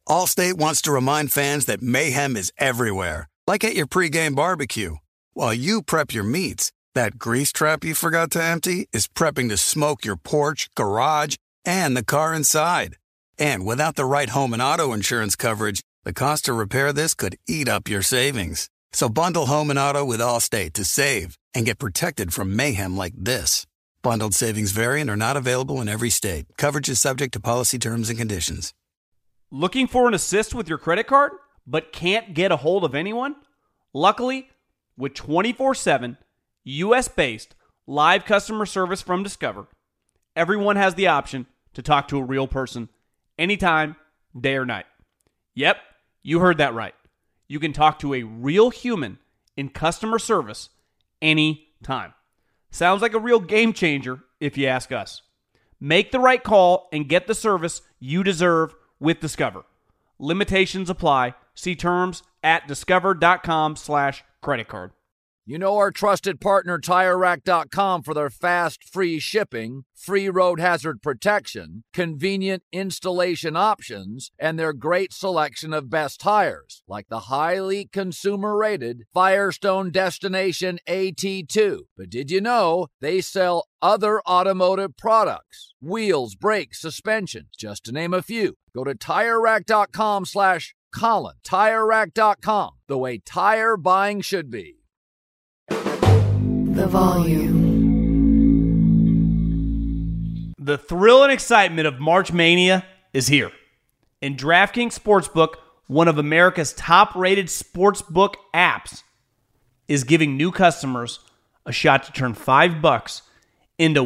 Allstate wants to remind fans that mayhem is everywhere, like at your pregame barbecue. While you prep your meats, that grease trap you forgot to empty is prepping to smoke your porch, garage, and the car inside. And without the right home and auto insurance coverage, the cost to repair this could eat up your savings. So bundle home and auto with Allstate to save and get protected from mayhem like this. Bundled savings vary and are not available in every state. Coverage is subject to policy terms and conditions. Looking for an assist with your credit card, but can't get a hold of anyone? Luckily, with 24/7, U.S.-based live customer service from Discover, everyone has the option to talk to a real person anytime, day or night. Yep, you heard that right. You can talk to a real human in customer service anytime. Sounds like a real game changer if you ask us. Make the right call and get the service you deserve with Discover. Limitations apply. See terms at discover.com/creditcard. You know our trusted partner TireRack.com for their fast, free shipping, free road hazard protection, convenient installation options, and their great selection of best tires, like the highly consumer-rated Firestone Destination AT2. But did you know they sell other automotive products? Wheels, brakes, suspension, just to name a few. Go to TireRack.com/Colin. TireRack.com, the way tire buying should be. The volume. The thrill and excitement of March Mania is here. And DraftKings Sportsbook, one of America's top-rated sportsbook apps, is giving new customers a shot to turn $5 into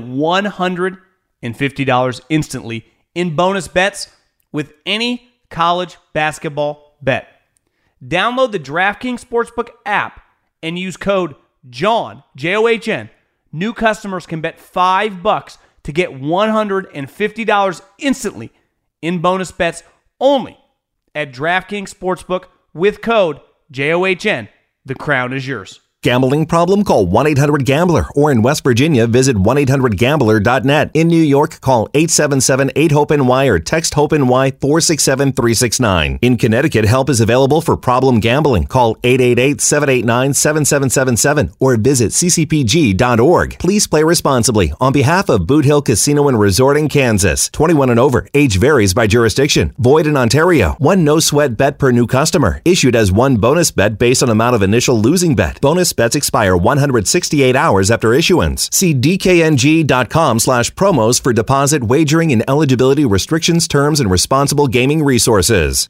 $150 instantly in bonus bets with any college basketball bet. Download the DraftKings Sportsbook app and use code JOHN, John. New customers can bet $5 to get $150 instantly in bonus bets only at DraftKings Sportsbook with code JOHN. The crown is yours. Gambling problem? Call 1-800-GAMBLER. Or in West Virginia, visit 1-800-GAMBLER.net. In New York, call 877-8-HOPE-NY or text HOPE-NY 467-369. In Connecticut, help is available for problem gambling. Call 888-789-7777 or visit ccpg.org. Please play responsibly. On behalf of Boot Hill Casino and Resort in Kansas, 21 and over. Age varies by jurisdiction. Void in Ontario. One no-sweat bet per new customer. Issued as one bonus bet based on amount of initial losing bet. Bonus bets expire 168 hours after issuance. See dkng.com/promos for deposit, wagering, and eligibility restrictions, terms, and responsible gaming resources.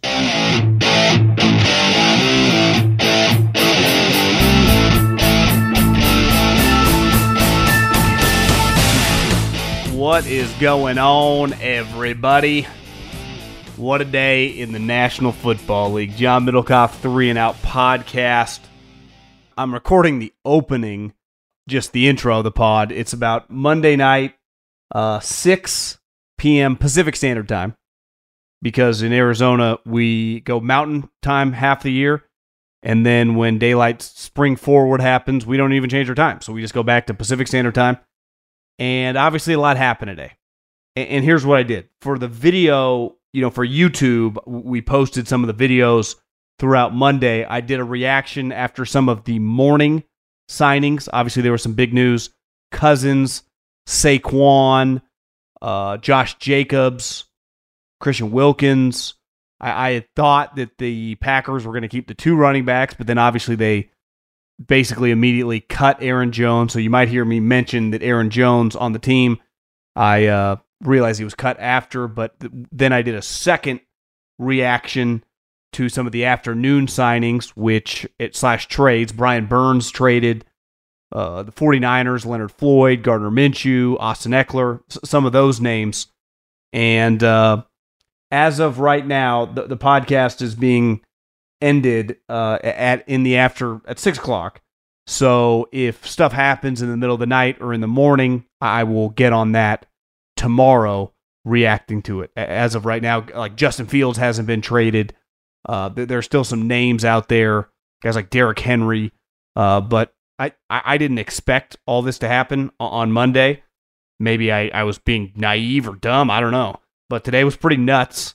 What is going on, everybody? What a day in the National Football League. John Middlecoff, 3 and Out podcast. I'm recording the opening, just the intro of the pod. It's about Monday night, 6 p.m. Pacific Standard Time, because in Arizona, we go mountain time half the year, and then when daylight spring forward happens, we don't even change our time. So we just go back to Pacific Standard Time, and obviously a lot happened today. And here's what I did. For the video, for YouTube, we posted some of the videos throughout Monday. I did a reaction after some of the morning signings. Obviously, there was some big news. Cousins, Saquon, Josh Jacobs, Christian Wilkins. I had thought that the Packers were going to keep the 2 running backs, but then obviously they basically immediately cut Aaron Jones. So you might hear me mention that Aaron Jones on the team. I realized he was cut after, but then I did a second reaction to some of the afternoon signings, / trades. Brian Burns traded, the 49ers, Leonard Floyd, Gardner Minshew, Austin Eckler, some of those names. And as of right now, the podcast is being ended at 6 o'clock. So if stuff happens in the middle of the night or in the morning, I will get on that tomorrow reacting to it. As of right now, like Justin Fields hasn't been traded. There's still some names out there, guys like Derrick Henry, but I didn't expect all this to happen on Monday. Maybe I was being naive or dumb, I don't know. But today was pretty nuts.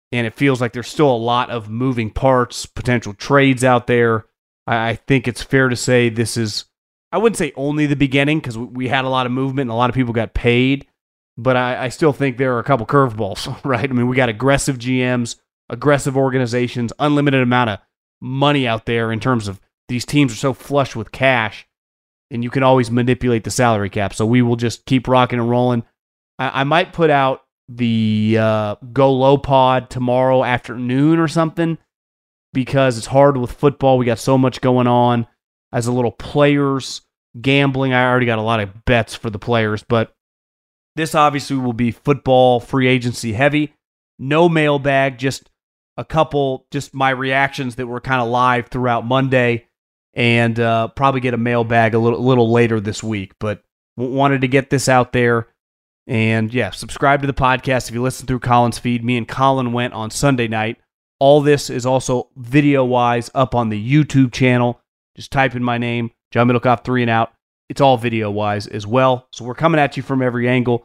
and it feels like there's still a lot of moving parts, potential trades out there. I think it's fair to say this is, I wouldn't say only the beginning, because we had a lot of movement and a lot of people got paid, but I still think there are a couple curveballs, right? I mean, we got aggressive GMs, aggressive organizations, unlimited amount of money out there in terms of these teams are so flush with cash, and you can always manipulate the salary cap. So we will just keep rocking and rolling. I might put out the Go Low pod tomorrow afternoon or something, because it's hard with football. We got so much going on. As a little players gambling, I already got a lot of bets for the players, but this obviously will be football free agency heavy. No mailbag, just a couple, just my reactions that were kind of live throughout Monday, and probably get a mailbag a little later this week. But wanted to get this out there. And yeah, subscribe to the podcast if you listen through Colin's feed. Me and Colin went on Sunday night. All this is also video-wise up on the YouTube channel. Just type in my name, John Middlecoff 3 and Out. It's all video-wise as well. So we're coming at you from every angle.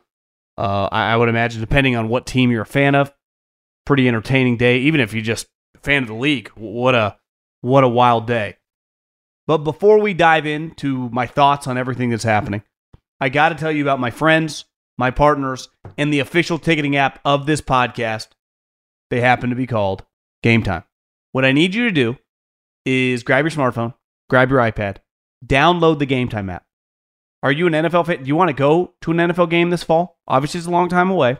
I would imagine, depending on what team you're a fan of, pretty entertaining day. Even if you're just a fan of the league, what a wild day. But before we dive into my thoughts on everything that's happening, I got to tell you about my friends, my partners, and the official ticketing app of this podcast. They happen to be called Game Time. What I need you to do is grab your smartphone, grab your iPad, download the Game Time app. Are you an NFL fan? Do you want to go to an NFL game this fall? Obviously, it's a long time away.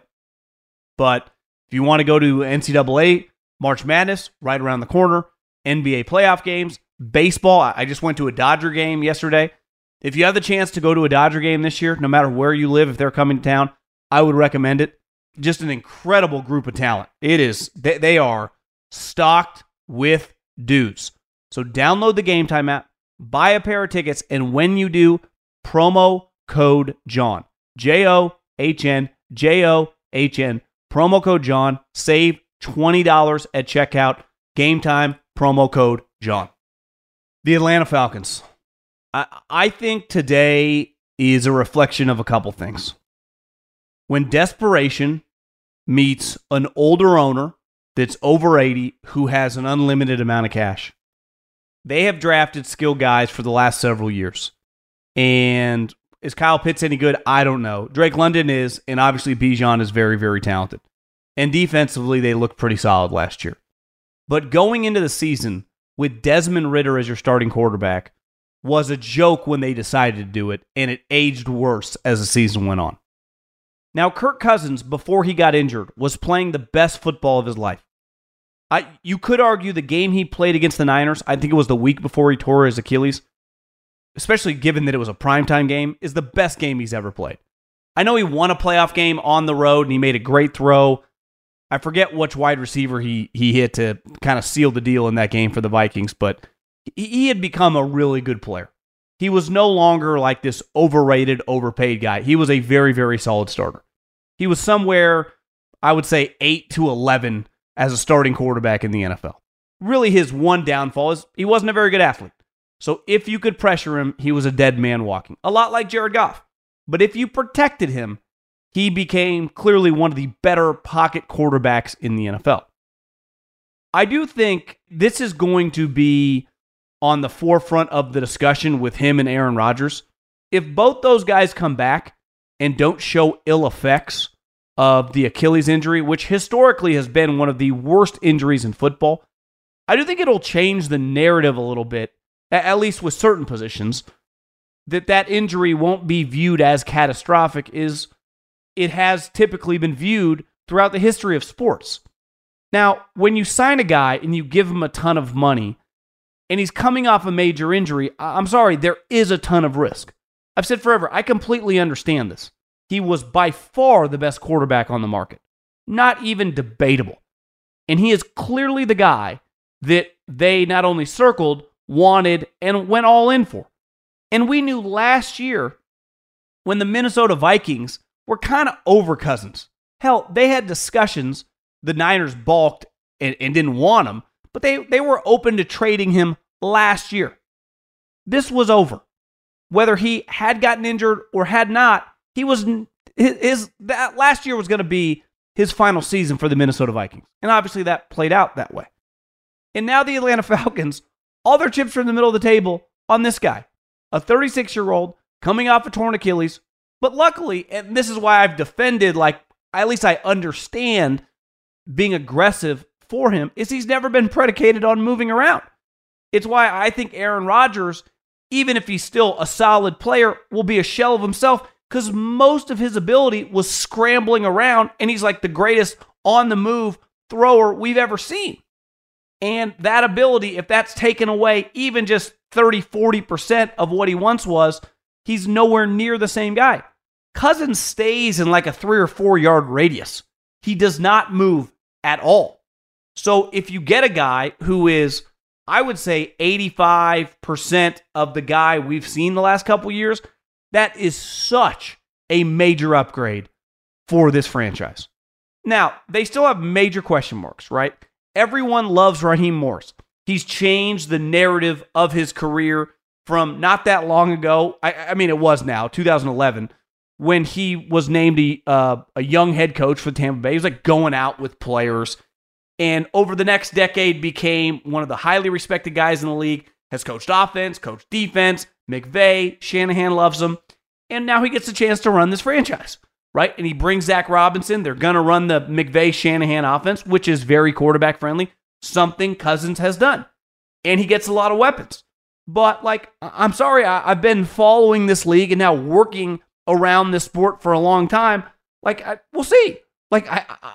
But if you want to go to NCAA, March Madness, right around the corner, NBA playoff games, baseball. I just went to a Dodger game yesterday. If you have the chance to go to a Dodger game this year, no matter where you live, if they're coming to town, I would recommend it. Just an incredible group of talent. It is. They are stocked with dudes. So download the Game Time app, buy a pair of tickets, and when you do, promo code John. JOHN, JOHN, promo code John. Save $20 at checkout. Game Time, promo code John. The Atlanta Falcons. I think today is a reflection of a couple things. When desperation meets an older owner that's over 80 who has an unlimited amount of cash, they have drafted skilled guys for the last several years. And is Kyle Pitts any good? I don't know. Drake London is, and obviously Bijan is very, very talented. And defensively, they looked pretty solid last year. But going into the season with Desmond Ridder as your starting quarterback was a joke when they decided to do it, and it aged worse as the season went on. Now, Kirk Cousins, before he got injured, was playing the best football of his life. You could argue the game he played against the Niners, I think it was the week before he tore his Achilles, especially given that it was a primetime game, is the best game he's ever played. I know he won a playoff game on the road, and he made a great throw. I forget which wide receiver he hit to kind of seal the deal in that game for the Vikings, but he had become a really good player. He was no longer like this overrated, overpaid guy. He was a very, very solid starter. He was somewhere, I would say, 8 to 11 as a starting quarterback in the NFL. Really, his one downfall is he wasn't a very good athlete. So if you could pressure him, he was a dead man walking. A lot like Jared Goff. But if you protected him, he became clearly one of the better pocket quarterbacks in the NFL. I do think this is going to be on the forefront of the discussion with him and Aaron Rodgers. If both those guys come back and don't show ill effects of the Achilles injury, which historically has been one of the worst injuries in football, I do think it'll change the narrative a little bit, at least with certain positions, that injury won't be viewed as catastrophic as it has typically been viewed throughout the history of sports. Now, when you sign a guy and you give him a ton of money, and he's coming off a major injury, I'm sorry, there is a ton of risk. I've said forever, I completely understand this. He was by far the best quarterback on the market. Not even debatable. And he is clearly the guy that they not only circled, wanted, and went all in for. And we knew last year when the Minnesota Vikings were kind of over Cousins. Hell, they had discussions. The Niners balked and didn't want him, but they were open to trading him last year. This was over. Whether he had gotten injured or had not, that last year was going to be his final season for the Minnesota Vikings. And obviously that played out that way. And now the Atlanta Falcons, all their chips are in the middle of the table on this guy, a 36-year-old coming off a torn Achilles. But luckily, and this is why I've defended, like, at least I understand being aggressive for him, is he's never been predicated on moving around. It's why I think Aaron Rodgers, even if he's still a solid player, will be a shell of himself because most of his ability was scrambling around, and he's like the greatest on-the-move thrower we've ever seen. And that ability, if that's taken away even just 30-40% of what he once was, he's nowhere near the same guy. Cousins stays in like a 3 or 4 yard radius. He does not move at all. So if you get a guy who is, I would say, 85% of the guy we've seen the last couple years, that is such a major upgrade for this franchise. Now, they still have major question marks, right? Everyone loves Raheem Morris. He's changed the narrative of his career from not that long ago. I mean, it was now, 2011, when he was named a young head coach for Tampa Bay. He was like going out with players. And over the next decade became one of the highly respected guys in the league, has coached offense, coached defense. McVay, Shanahan loves him. And now he gets a chance to run this franchise, right? And he brings Zach Robinson. They're going to run the McVay-Shanahan offense, which is very quarterback-friendly, something Cousins has done. And he gets a lot of weapons. But, like, I'm sorry, I've been following this league and now working around this sport for a long time. Like, we'll see. Like,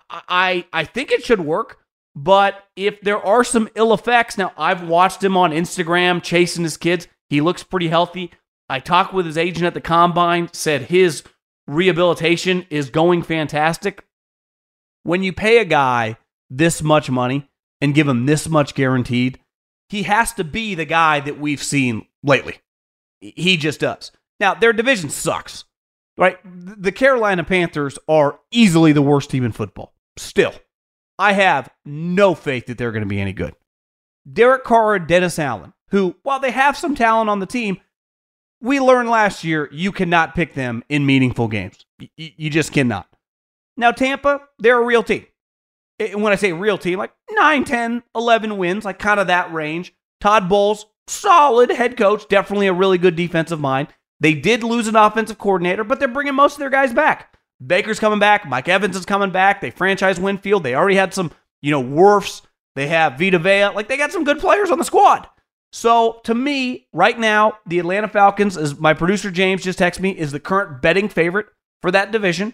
I think it should work. But if there are some ill effects, now I've watched him on Instagram chasing his kids. He looks pretty healthy. I talked with his agent at the Combine, said his rehabilitation is going fantastic. When you pay a guy this much money and give him this much guaranteed, he has to be the guy that we've seen lately. He just does. Now, their division sucks, right? The Carolina Panthers are easily the worst team in football. Still, I have no faith that they're going to be any good. Derek Carr and Dennis Allen, who, while they have some talent on the team, we learned last year you cannot pick them in meaningful games. You just cannot. Now, Tampa, they're a real team. And when I say real team, like 9, 10, 11 wins, like kind of that range. Todd Bowles, solid head coach, definitely a really good defensive mind. They did lose an offensive coordinator, but they're bringing most of their guys back. Baker's coming back. Mike Evans is coming back. They franchised Winfield. They already had some, Wirfs. They have Vita Vea. Like, they got some good players on the squad. So, to me, right now, the Atlanta Falcons, as my producer James just texted me, is the current betting favorite for that division.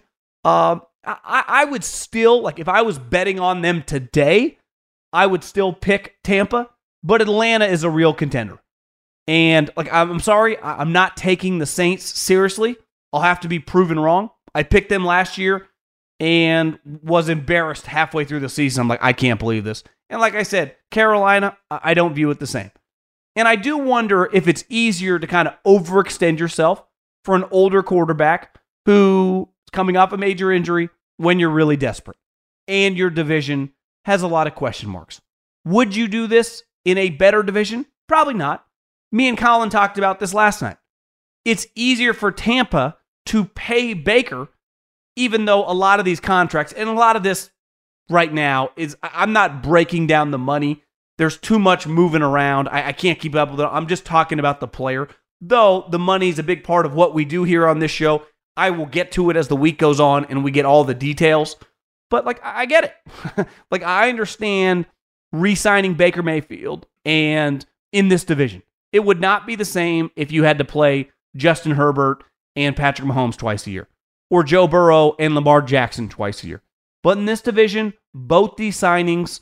I would still, like, if I was betting on them today, I would still pick Tampa, but Atlanta is a real contender. And, like, I'm sorry, I'm not taking the Saints seriously. I'll have to be proven wrong. I picked them last year and was embarrassed halfway through the season. I'm like, I can't believe this. And like I said, Carolina, I don't view it the same. And I do wonder if it's easier to kind of overextend yourself for an older quarterback who is coming off a major injury when you're really desperate and your division has a lot of question marks. Would you do this in a better division? Probably not. Me and Colin talked about this last night. It's easier for Tampa to pay Baker, even though a lot of these contracts, and a lot of this right now is, I'm not breaking down the money. There's too much moving around. I can't keep up with it. I'm just talking about the player. Though the money is a big part of what we do here on this show. I will get to it as the week goes on and we get all the details. But, like, I get it. Like, I understand re-signing Baker Mayfield and in this division. It would not be the same if you had to play Justin Herbert and Patrick Mahomes twice a year, or Joe Burrow and Lamar Jackson twice a year. But in this division, both these signings,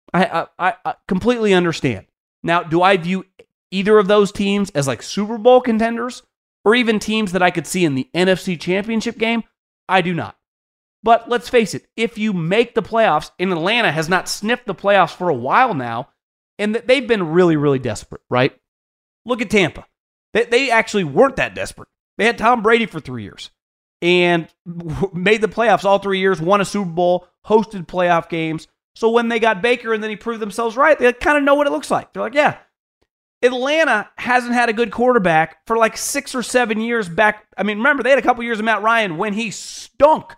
I completely understand. Now, do I view either of those teams as like Super Bowl contenders, or even teams that I could see in the NFC Championship game? I do not. But let's face it, if you make the playoffs, and Atlanta has not sniffed the playoffs for a while now, and they've been really, really desperate, right? Look at Tampa. They actually weren't that desperate. They had Tom Brady for 3 years and made the playoffs all 3 years, won a Super Bowl, hosted playoff games. So when they got Baker and then he proved themselves right, they kind of know what it looks like. They're like, yeah. Atlanta hasn't had a good quarterback for like 6 or 7 years back. I mean, remember, they had a couple years of Matt Ryan when he stunk.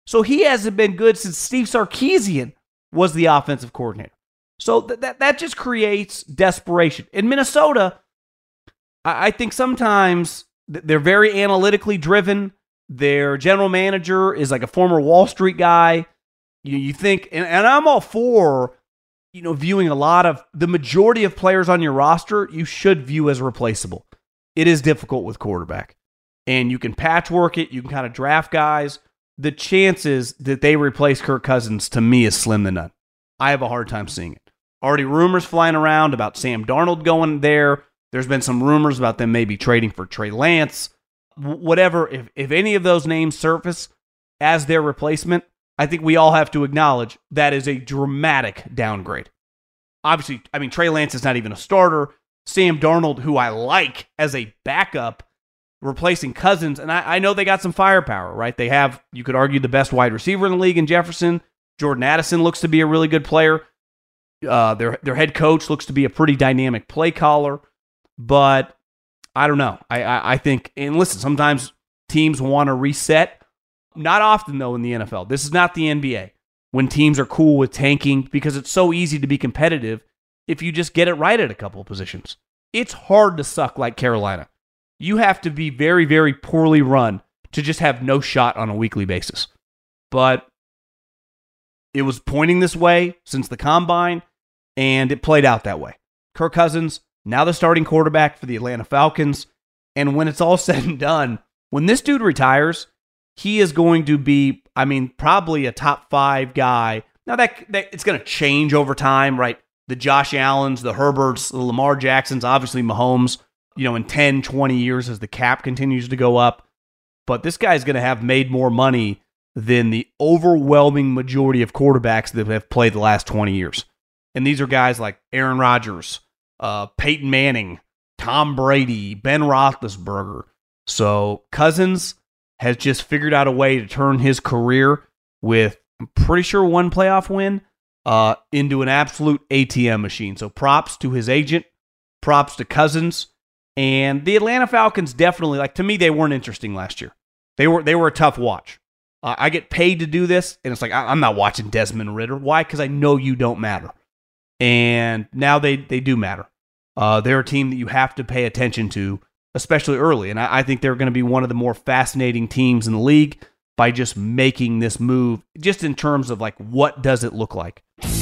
So he hasn't been good since Steve Sarkisian was the offensive coordinator. So that just creates desperation. In Minnesota, I think sometimes they're very analytically driven. Their general manager is like a former Wall Street guy. You think, and I'm all for, viewing a lot of the majority of players on your roster, you should view as replaceable. It is difficult with quarterback. And you can patchwork it. You can kind of draft guys. The chances that they replace Kirk Cousins, to me, is slim to none. I have a hard time seeing it. Already rumors flying around about Sam Darnold going there. There's been some rumors about them maybe trading for Trey Lance. Whatever, if any of those names surface as their replacement, I think we all have to acknowledge that is a dramatic downgrade. Obviously, Trey Lance is not even a starter. Sam Darnold, who I like as a backup, replacing Cousins, and I know they got some firepower, right? They have, you could argue, the best wide receiver in the league in Jefferson. Jordan Addison looks to be a really good player. Their head coach looks to be a pretty dynamic play caller, but I don't know. I think, and listen, sometimes teams want to reset. Not often, though, in the NFL. This is not the NBA, when teams are cool with tanking because it's so easy to be competitive if you just get it right at a couple of positions. It's hard to suck like Carolina. You have to be very, very poorly run to just have no shot on a weekly basis. But it was pointing this way since the combine, and it played out that way. Kirk Cousins, now the starting quarterback for the Atlanta Falcons. And when it's all said and done, when this dude retires, he is going to be, probably a top 5 guy. Now that it's going to change over time, right? The Josh Allens, the Herberts, the Lamar Jacksons, obviously Mahomes, in 10, 20 years as the cap continues to go up. But this guy's going to have made more money than the overwhelming majority of quarterbacks that have played the last 20 years. And these are guys like Aaron Rodgers, Peyton Manning, Tom Brady, Ben Roethlisberger. So Cousins has just figured out a way to turn his career with, I'm pretty sure, one playoff win into an absolute ATM machine. So props to his agent, props to Cousins. And the Atlanta Falcons definitely, to me, they weren't interesting last year. They were a tough watch. I get paid to do this, and it's like, I'm not watching Desmond Ridder. Why? Because I know you don't matter. And now they do matter. They're a team that you have to pay attention to, especially early. And I think they're going to be one of the more fascinating teams in the league by just making this move, just in terms of what does it look like?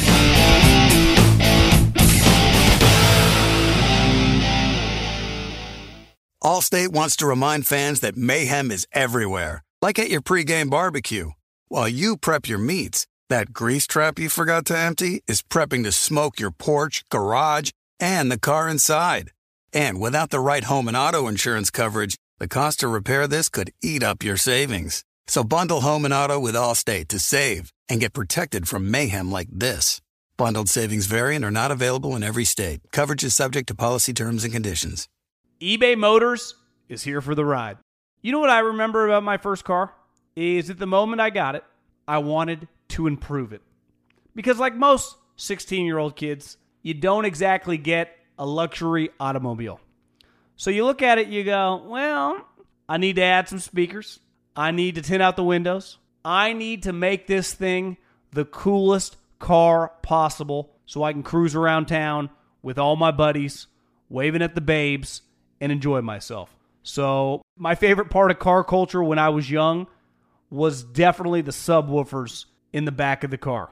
Allstate wants to remind fans that mayhem is everywhere, like at your pregame barbecue. While you prep your meats, that grease trap you forgot to empty is prepping to smoke your porch, garage, and the car inside. And without the right home and auto insurance coverage, the cost to repair this could eat up your savings. So bundle home and auto with Allstate to save and get protected from mayhem like this. Bundled savings vary and are not available in every state. Coverage is subject to policy terms and conditions. eBay Motors is here for the ride. You know what I remember about my first car? Is at the moment I got it, I wanted to improve it. Because like most 16-year-old kids, you don't exactly get a luxury automobile. So you look at it, you go, well, I need to add some speakers. I need to tint out the windows. I need to make this thing the coolest car possible so I can cruise around town with all my buddies, waving at the babes, and enjoy myself. So my favorite part of car culture when I was young was definitely the subwoofers in the back of the car.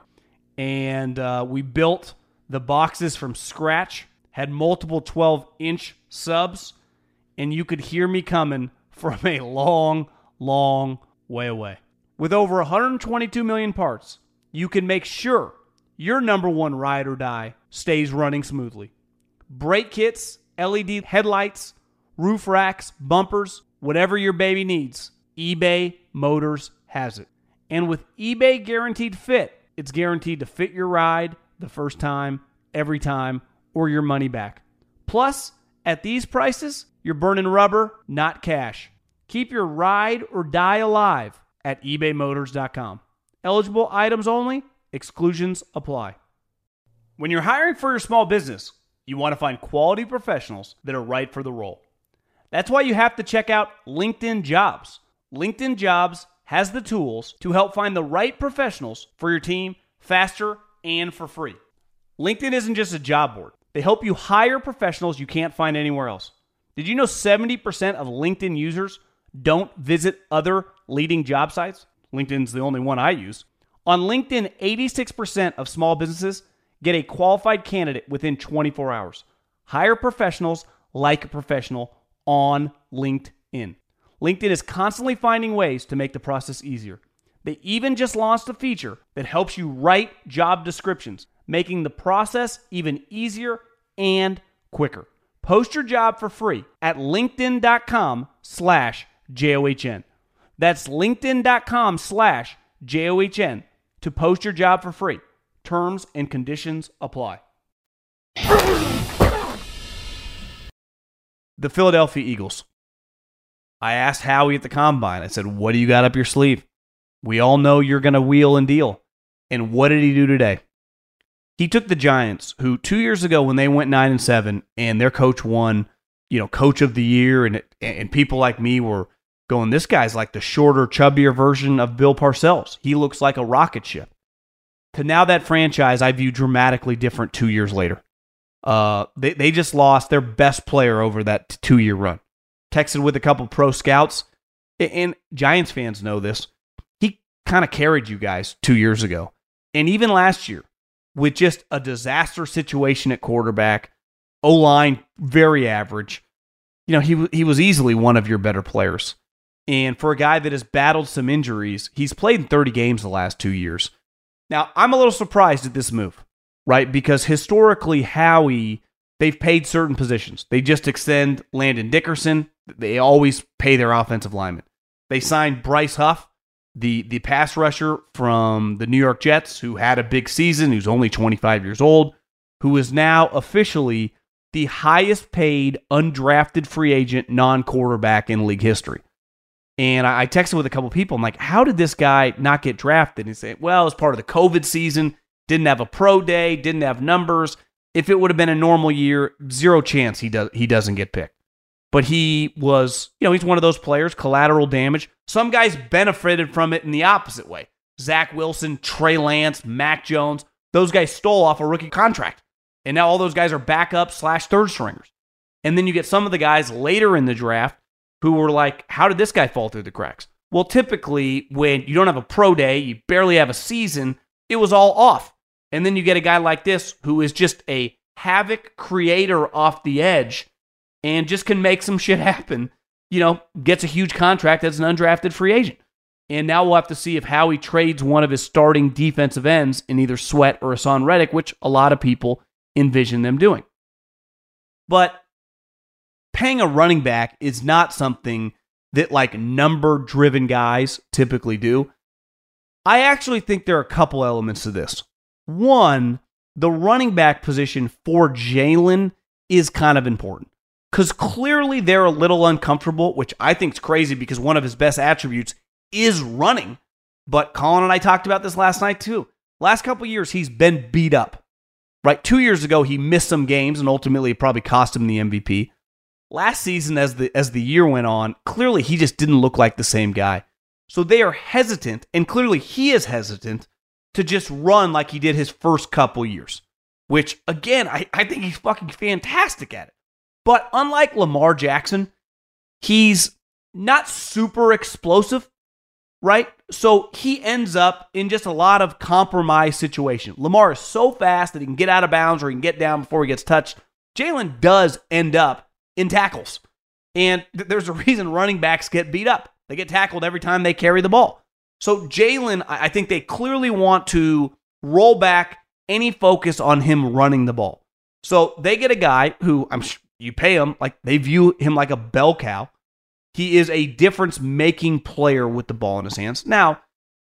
And we built the boxes from scratch, had multiple 12-inch subs, and you could hear me coming from a long, long way away. With over 122 million parts, you can make sure your number one ride or die stays running smoothly. Brake kits, LED headlights, roof racks, bumpers, whatever your baby needs, eBay Motors has it. And with eBay Guaranteed Fit, it's guaranteed to fit your ride the first time, every time, or your money back. Plus, at these prices, you're burning rubber, not cash. Keep your ride or die alive at ebaymotors.com. Eligible items only. Exclusions apply. When you're hiring for your small business, you want to find quality professionals that are right for the role. That's why you have to check out LinkedIn Jobs. LinkedIn Jobs has the tools to help find the right professionals for your team faster and for free. LinkedIn isn't just a job board. They help you hire professionals you can't find anywhere else. Did you know 70% of LinkedIn users don't visit other leading job sites? LinkedIn's the only one I use. On LinkedIn, 86% of small businesses get a qualified candidate within 24 hours. Hire professionals like a professional on LinkedIn. LinkedIn is constantly finding ways to make the process easier. They even just launched a feature that helps you write job descriptions, making the process even easier and quicker. Post your job for free at linkedin.com/JOHN. That's linkedin.com/JOHN to post your job for free. Terms and conditions apply. The Philadelphia Eagles. I asked Howie at the Combine. I said, what do you got up your sleeve? We all know you're going to wheel and deal. And what did he do today? He took the Giants, who 2 years ago when they went 9-7 and their coach won, coach of the year, and people like me were going, this guy's like the shorter, chubbier version of Bill Parcells. He looks like a rocket ship. To now that franchise I view dramatically different 2 years later. They just lost their best player over that 2-year run. Texted with a couple pro scouts, and Giants fans know this. He kind of carried you guys 2 years ago. And even last year, with just a disaster situation at quarterback, O-line very average, he was easily one of your better players. And for a guy that has battled some injuries, he's played in 30 games the last 2 years. Now, I'm a little surprised at this move, right? Because historically, Howie, they've paid certain positions. They just extend Landon Dickerson. They always pay their offensive linemen. They signed Bryce Huff, the pass rusher from the New York Jets, who had a big season, who's only 25 years old, who is now officially the highest paid undrafted free agent non-quarterback in league history. And I texted with a couple people. I'm like, how did this guy not get drafted? And he said, well, it's part of the COVID season, didn't have a pro day, didn't have numbers. If it would have been a normal year, zero chance he doesn't get picked. But he was, he's one of those players, collateral damage. Some guys benefited from it in the opposite way. Zach Wilson, Trey Lance, Mac Jones, those guys stole off a rookie contract. And now all those guys are backup/third stringers. And then you get some of the guys later in the draft who were like, how did this guy fall through the cracks? Well, typically when you don't have a pro day, you barely have a season, it was all off. And then you get a guy like this who is just a havoc creator off the edge and just can make some shit happen, gets a huge contract as an undrafted free agent. And now we'll have to see if Howie trades one of his starting defensive ends in either Sweat or Hassan Reddick, which a lot of people envision them doing. But paying a running back is not something that like number-driven guys typically do. I actually think there are a couple elements to this. One, the running back position for Jalen is kind of important because clearly they're a little uncomfortable, which I think is crazy because one of his best attributes is running. But Colin and I talked about this last night too. Last couple of years, he's been beat up. Right, 2 years ago, he missed some games and ultimately it probably cost him the MVP. Last season, as the year went on, clearly he just didn't look like the same guy. So they are hesitant, and clearly he is hesitant to just run like he did his first couple years, which, again, I think he's fucking fantastic at it. But unlike Lamar Jackson, he's not super explosive, right? So he ends up in just a lot of compromise situation. Lamar is so fast that he can get out of bounds or he can get down before he gets touched. Jalen does end up in tackles. And there's a reason running backs get beat up. They get tackled every time they carry the ball. So Jalen, I think they clearly want to roll back any focus on him running the ball. So they get a guy who, you pay him, like they view him like a bell cow. He is a difference-making player with the ball in his hands. Now,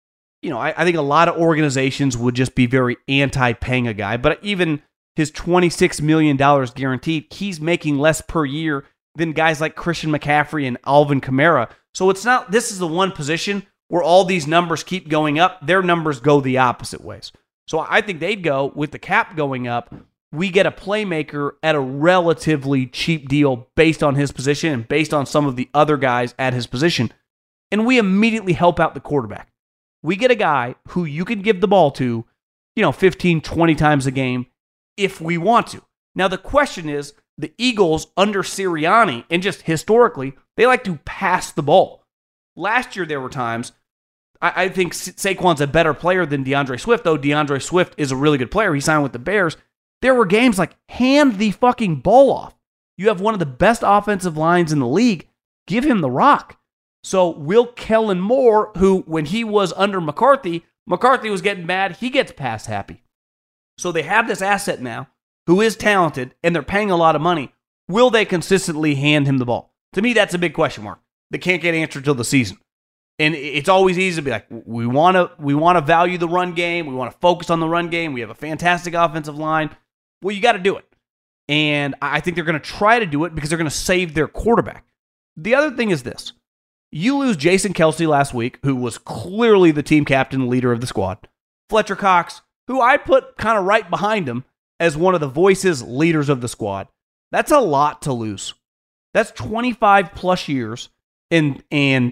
I think a lot of organizations would just be very anti-paying a guy, but even his $26 million guaranteed, he's making less per year than guys like Christian McCaffrey and Alvin Kamara. So it's not, this is the one position where all these numbers keep going up. Their numbers go the opposite ways. So I think they'd go with the cap going up. We get a playmaker at a relatively cheap deal based on his position and based on some of the other guys at his position. and we immediately help out the quarterback. We get a guy who you can give the ball to, 15, 20 times a game if we want to. Now, the question is, the Eagles under Sirianni, and just historically, they like to pass the ball. Last year, there were times, I think Saquon's a better player than DeAndre Swift, though DeAndre Swift is a really good player. He signed with the Bears. There were games like, hand the fucking ball off. You have one of the best offensive lines in the league. Give him the rock. So will Kellen Moore, who when he was under McCarthy was getting mad, he gets pass happy. So they have this asset now who is talented, and they're paying a lot of money. Will they consistently hand him the ball? To me, that's a big question mark. They can't get answered till the season. And it's always easy to be like, we want to value the run game. We want to focus on the run game. We have a fantastic offensive line. Well, you got to do it. And I think they're going to try to do it because they're going to save their quarterback. The other thing is this. You lose Jason Kelce last week, who was clearly the team captain, leader of the squad. Fletcher Cox, who I put kind of right behind him as one of the voices, leaders of the squad. That's a lot to lose. That's 25 plus years and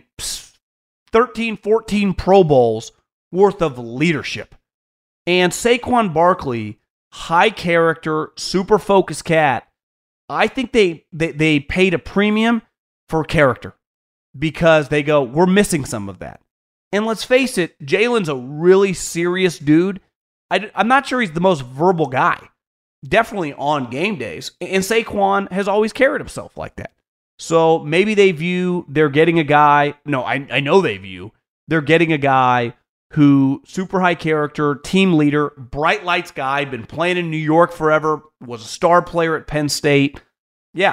13, 14 Pro Bowls worth of leadership. And Saquon Barkley, high character, super focused cat, I think they paid a premium for character because they go, we're missing some of that. And let's face it, Jalen's a really serious dude. I'm not sure he's the most verbal guy. Definitely on game days. And Saquon has always carried himself like that. So maybe they view they're getting a guy. No, I know they view they're getting a guy who super high character, team leader, bright lights guy, been playing in New York forever, was a star player at Penn State. Yeah,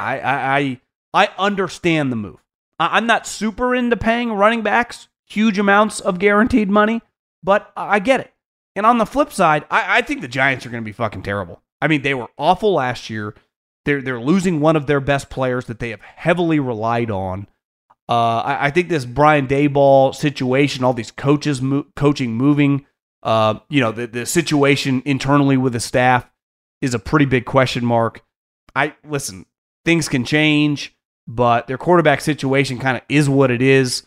I understand the move. I'm not super into paying running backs huge amounts of guaranteed money, but I get it. And on the flip side, I think the Giants are going to be fucking terrible. I mean, they were awful last year. They're losing one of their best players that they have heavily relied on. I think this Brian Daboll situation, all these coaches coaching moving, the situation internally with the staff is a pretty big question mark. Listen, things can change, but their quarterback situation kind of is what it is.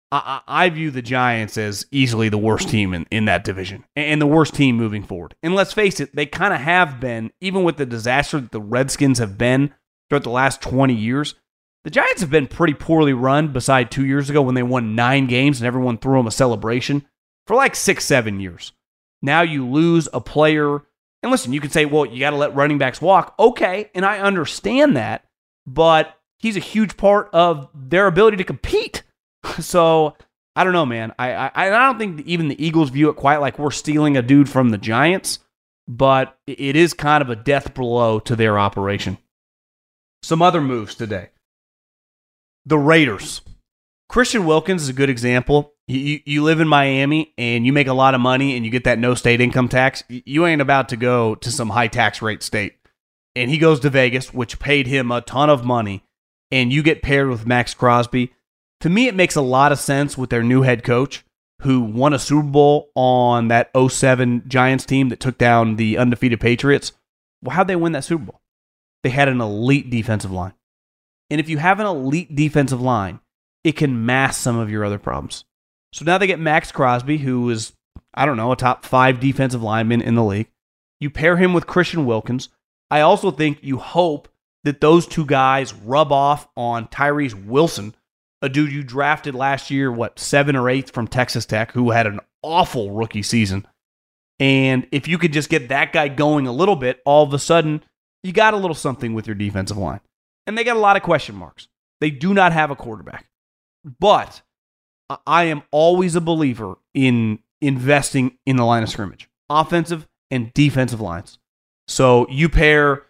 I view the Giants as easily the worst team in that division and the worst team moving forward. And let's face it, they kind of have been, even with the disaster that the Redskins have been throughout the last 20 years. The Giants have been pretty poorly run beside 2 years ago when they won 9 games and everyone threw them a celebration for like 6-7 years. Now you lose a player. And listen, you can say, well, you got to let running backs walk. Okay, and I understand that, but he's a huge part of their ability to compete. So, I don't know, man. I don't think even the Eagles view it quite like we're stealing a dude from the Giants, but it is kind of a death blow to their operation. Some other moves today. The Raiders. Christian Wilkins is a good example. You live in Miami and you make a lot of money and you get that no state income tax. You ain't about to go to some high tax rate state. And he goes to Vegas, which paid him a ton of money, and you get paired with Max Crosby. To me, it makes a lot of sense with their new head coach who won a Super Bowl on that 2007 Giants team that took down the undefeated Patriots. Well, how'd they win that Super Bowl? They had an elite defensive line. And if you have an elite defensive line, it can mask some of your other problems. So now they get Max Crosby, who is, a top 5 defensive lineman in the league. You pair him with Christian Wilkins. I also think you hope that those two guys rub off on Tyrese Wilson, a dude you drafted last year, 7th or 8th from Texas Tech, who had an awful rookie season. And if you could just get that guy going a little bit, all of a sudden, you got a little something with your defensive line. And they got a lot of question marks. They do not have a quarterback. But I am always a believer in investing in the line of scrimmage, offensive and defensive lines. So you pair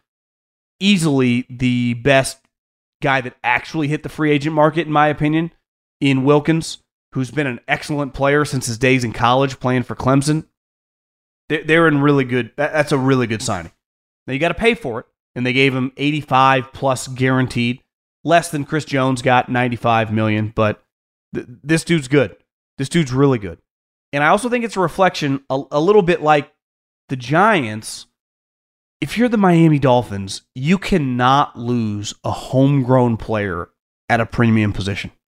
easily the best guy that actually hit the free agent market, in my opinion, in Wilkins, who's been an excellent player since his days in college playing for Clemson. They're in really good. That's a really good signing. Now you got to pay for it, and they gave him 85 plus guaranteed, less than Chris Jones got, $95 million. But this dude's good. This dude's really good, and I also think it's a reflection, a little bit like the Giants. If you're the Miami Dolphins, you cannot lose a homegrown player at a premium position.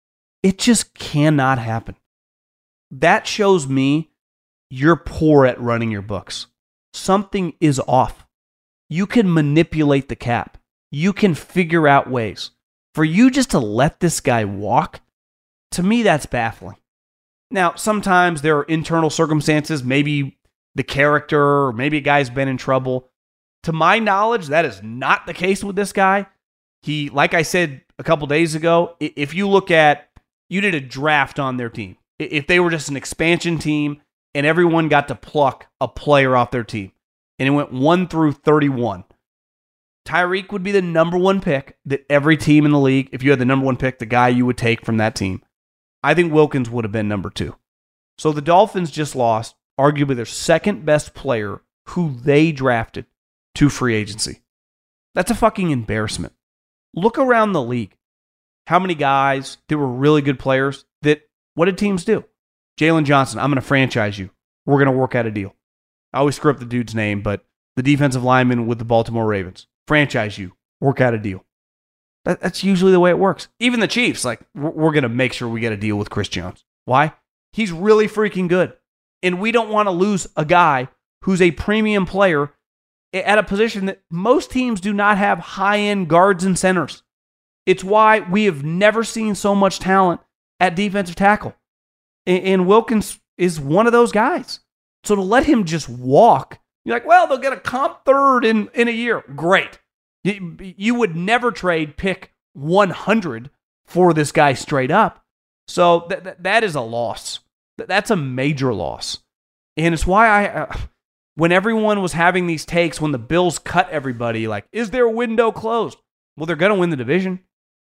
It just cannot happen. That shows me you're poor at running your books. Something is off. You can manipulate the cap. You can figure out ways. For you just to let this guy walk, to me, that's baffling. Now, sometimes there are internal circumstances, maybe the character, or maybe a guy's been in trouble. To my knowledge, that is not the case with this guy. He, like I said a couple days ago, if you look at, you did a draft on their team. If they were just an expansion team and everyone got to pluck a player off their team, and it went 1 through 31, Tyreek would be the number one pick that every team in the league, if you had the number one pick, the guy you would take from that team. I think Wilkins would have been number 2. So the Dolphins just lost arguably their second best player who they drafted to free agency. That's a fucking embarrassment. Look around the league. How many guys that were really good players that, what did teams do? Jalen Johnson, I'm going to franchise you. We're going to work out a deal. I always screw up the dude's name, but the defensive lineman with the Baltimore Ravens. Franchise you. Work out a deal. That's usually the way it works. Even the Chiefs, like, we're going to make sure we get a deal with Chris Jones. Why? He's really freaking good. And we don't want to lose a guy who's a premium player at a position that most teams do not have high-end guards and centers. It's why we have never seen so much talent at defensive tackle. And Wilkins is one of those guys. So to let him just walk, you're like, well, they'll get a comp third in a year. Great. You would never trade pick 100 for this guy straight up. So that is a loss. That's a major loss. And it's why when everyone was having these takes, when the Bills cut everybody, like, is their window closed? Well, they're going to win the division.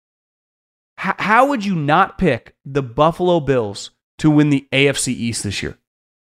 How would you not pick the Buffalo Bills to win the AFC East this year?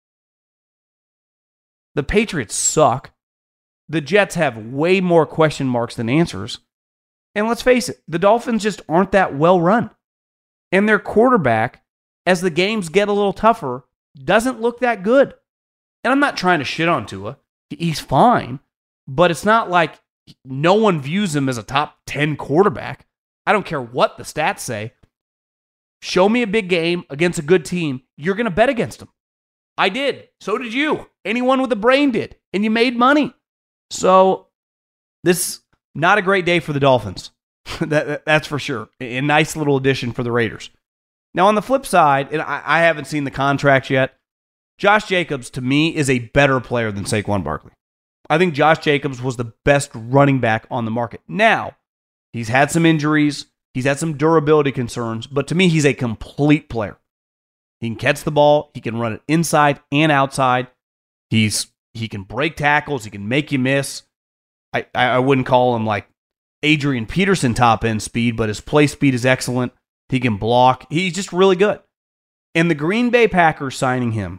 The Patriots suck. The Jets have way more question marks than answers. And let's face it, the Dolphins just aren't that well run. And their quarterback, as the games get a little tougher, doesn't look that good. And I'm not trying to shit on Tua. He's fine. But it's not like no one views him as a top 10 quarterback. I don't care what the stats say. Show me a big game against a good team. You're going to bet against them. I did. So did you. Anyone with a brain did. And you made money. So this is not a great day for the Dolphins. That's for sure. A nice little addition for the Raiders. Now on the flip side, and I haven't seen the contract yet, Josh Jacobs to me is a better player than Saquon Barkley. I think Josh Jacobs was the best running back on the market. Now, he's had some injuries. He's had some durability concerns. But to me, he's a complete player. He can catch the ball. He can run it inside and outside. He can break tackles. He can make you miss. I wouldn't call him like Adrian Peterson top end speed, but his play speed is excellent. He can block. He's just really good. And the Green Bay Packers signing him,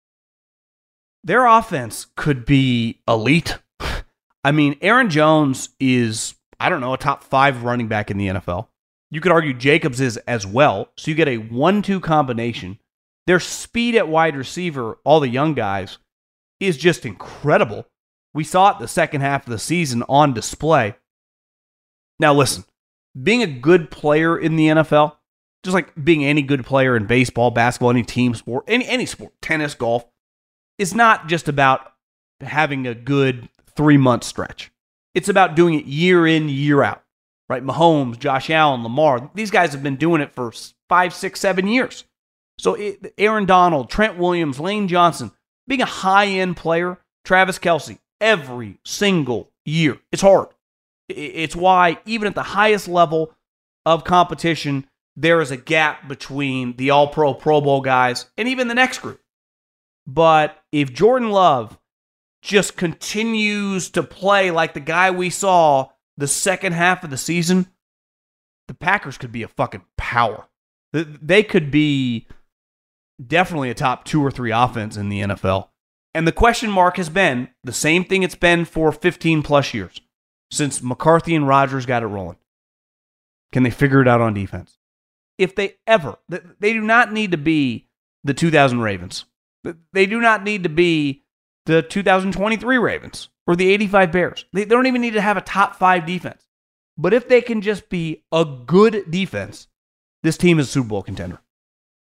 their offense could be elite. I mean, Aaron Jones is, I don't know, a top 5 running back in the NFL. You could argue Jacobs is as well. So you get a 1-2 combination. Their speed at wide receiver, all the young guys, is just incredible. We saw it the second half of the season on display. Now listen, being a good player in the NFL, just like being any good player in baseball, basketball, any team sport, any sport, tennis, golf, is not just about having a good 3-month stretch. It's about doing it year in, year out. Right? Mahomes, Josh Allen, Lamar, these guys have been doing it for 5, 6, 7 years. So Aaron Donald, Trent Williams, Lane Johnson, being a high-end player, Travis Kelce, every single year. It's hard. It's why even at the highest level of competition, there is a gap between the All-Pro, Pro Bowl guys and even the next group. But if Jordan Love just continues to play like the guy we saw the second half of the season, the Packers could be a fucking power. They could be definitely a top 2 or 3 offense in the NFL. And the question mark has been the same thing it's been for 15 plus years since McCarthy and Rodgers got it rolling. Can they figure it out on defense? If they ever, they do not need to be the 2000 Ravens. They do not need to be the 2023 Ravens or the 85 Bears. They don't even need to have a top 5 defense. But if they can just be a good defense, this team is a Super Bowl contender.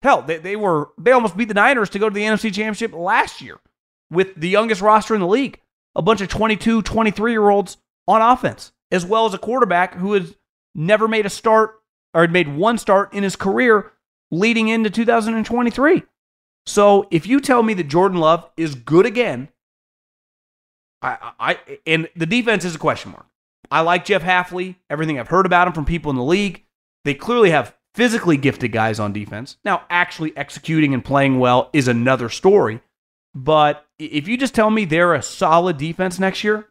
Hell, they almost beat the Niners to go to the NFC Championship last year with the youngest roster in the league. A bunch of 22, 23-year-olds on offense, as well as a quarterback who has never made a start or had made one start in his career leading into 2023. So if you tell me that Jordan Love is good again, and the defense is a question mark. I like Jeff Hafley, everything I've heard about him from people in the league. They clearly have physically gifted guys on defense. Now, actually executing and playing well is another story. But if you just tell me they're a solid defense next year,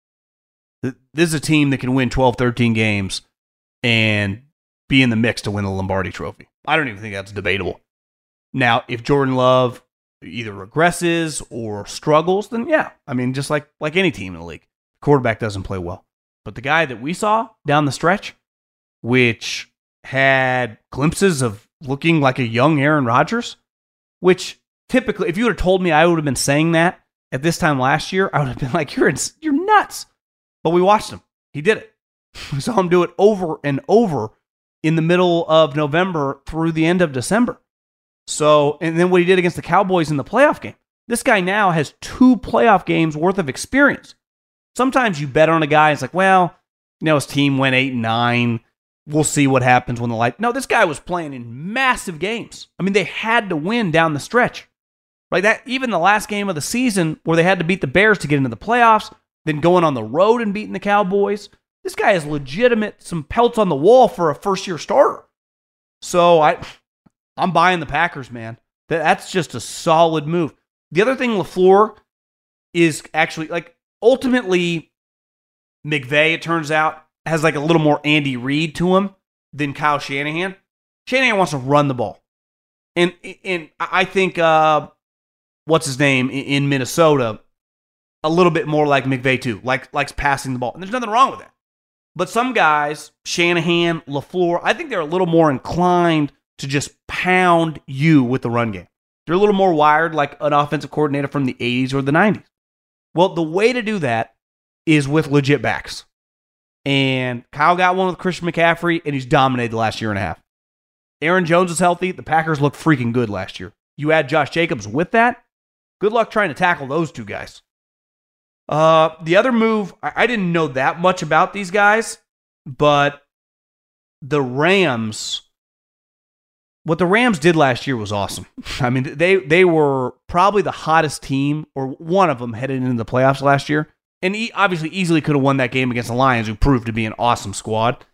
this is a team that can win 12, 13 games and be in the mix to win the Lombardi Trophy. I don't even think that's debatable. Now, if Jordan Love either regresses or struggles, then yeah. I mean, just like any team in the league, quarterback doesn't play well. But the guy that we saw down the stretch, which had glimpses of looking like a young Aaron Rodgers, which typically, if you would have told me I would have been saying that at this time last year, I would have been like, you're nuts. But we watched him. He did it. We saw him do it over and over in the middle of November through the end of December. So, and then what he did against the Cowboys in the playoff game. This guy now has 2 playoff games worth of experience. Sometimes you bet on a guy, it's like, well, his team went 8-9. We'll see what happens when the light. No, this guy was playing in massive games. I mean, they had to win down the stretch. Right? That even the last game of the season where they had to beat the Bears to get into the playoffs, then going on the road and beating the Cowboys. This guy has some pelts on the wall for a first-year starter. So I'm buying the Packers, man. That's just a solid move. The other thing LaFleur is actually, ultimately, McVay, it turns out, has a little more Andy Reid to him than Kyle Shanahan. Shanahan wants to run the ball. And I think, what's his name, in Minnesota, a little bit more like McVay too, likes passing the ball. And there's nothing wrong with that. But some guys, Shanahan, LaFleur, I think they're a little more inclined to just pound you with the run game. They're a little more wired like an offensive coordinator from the 80s or the 90s. Well, the way to do that is with legit backs. And Kyle got one with Christian McCaffrey, and he's dominated the last year and a half. Aaron Jones is healthy. The Packers looked freaking good last year. You add Josh Jacobs with that, good luck trying to tackle those two guys. The other move, I didn't know that much about these guys, but the Rams, what the Rams did last year was awesome. I mean, they were probably the hottest team, or one of them, headed into the playoffs last year. And obviously easily could have won that game against the Lions, who proved to be an awesome squad.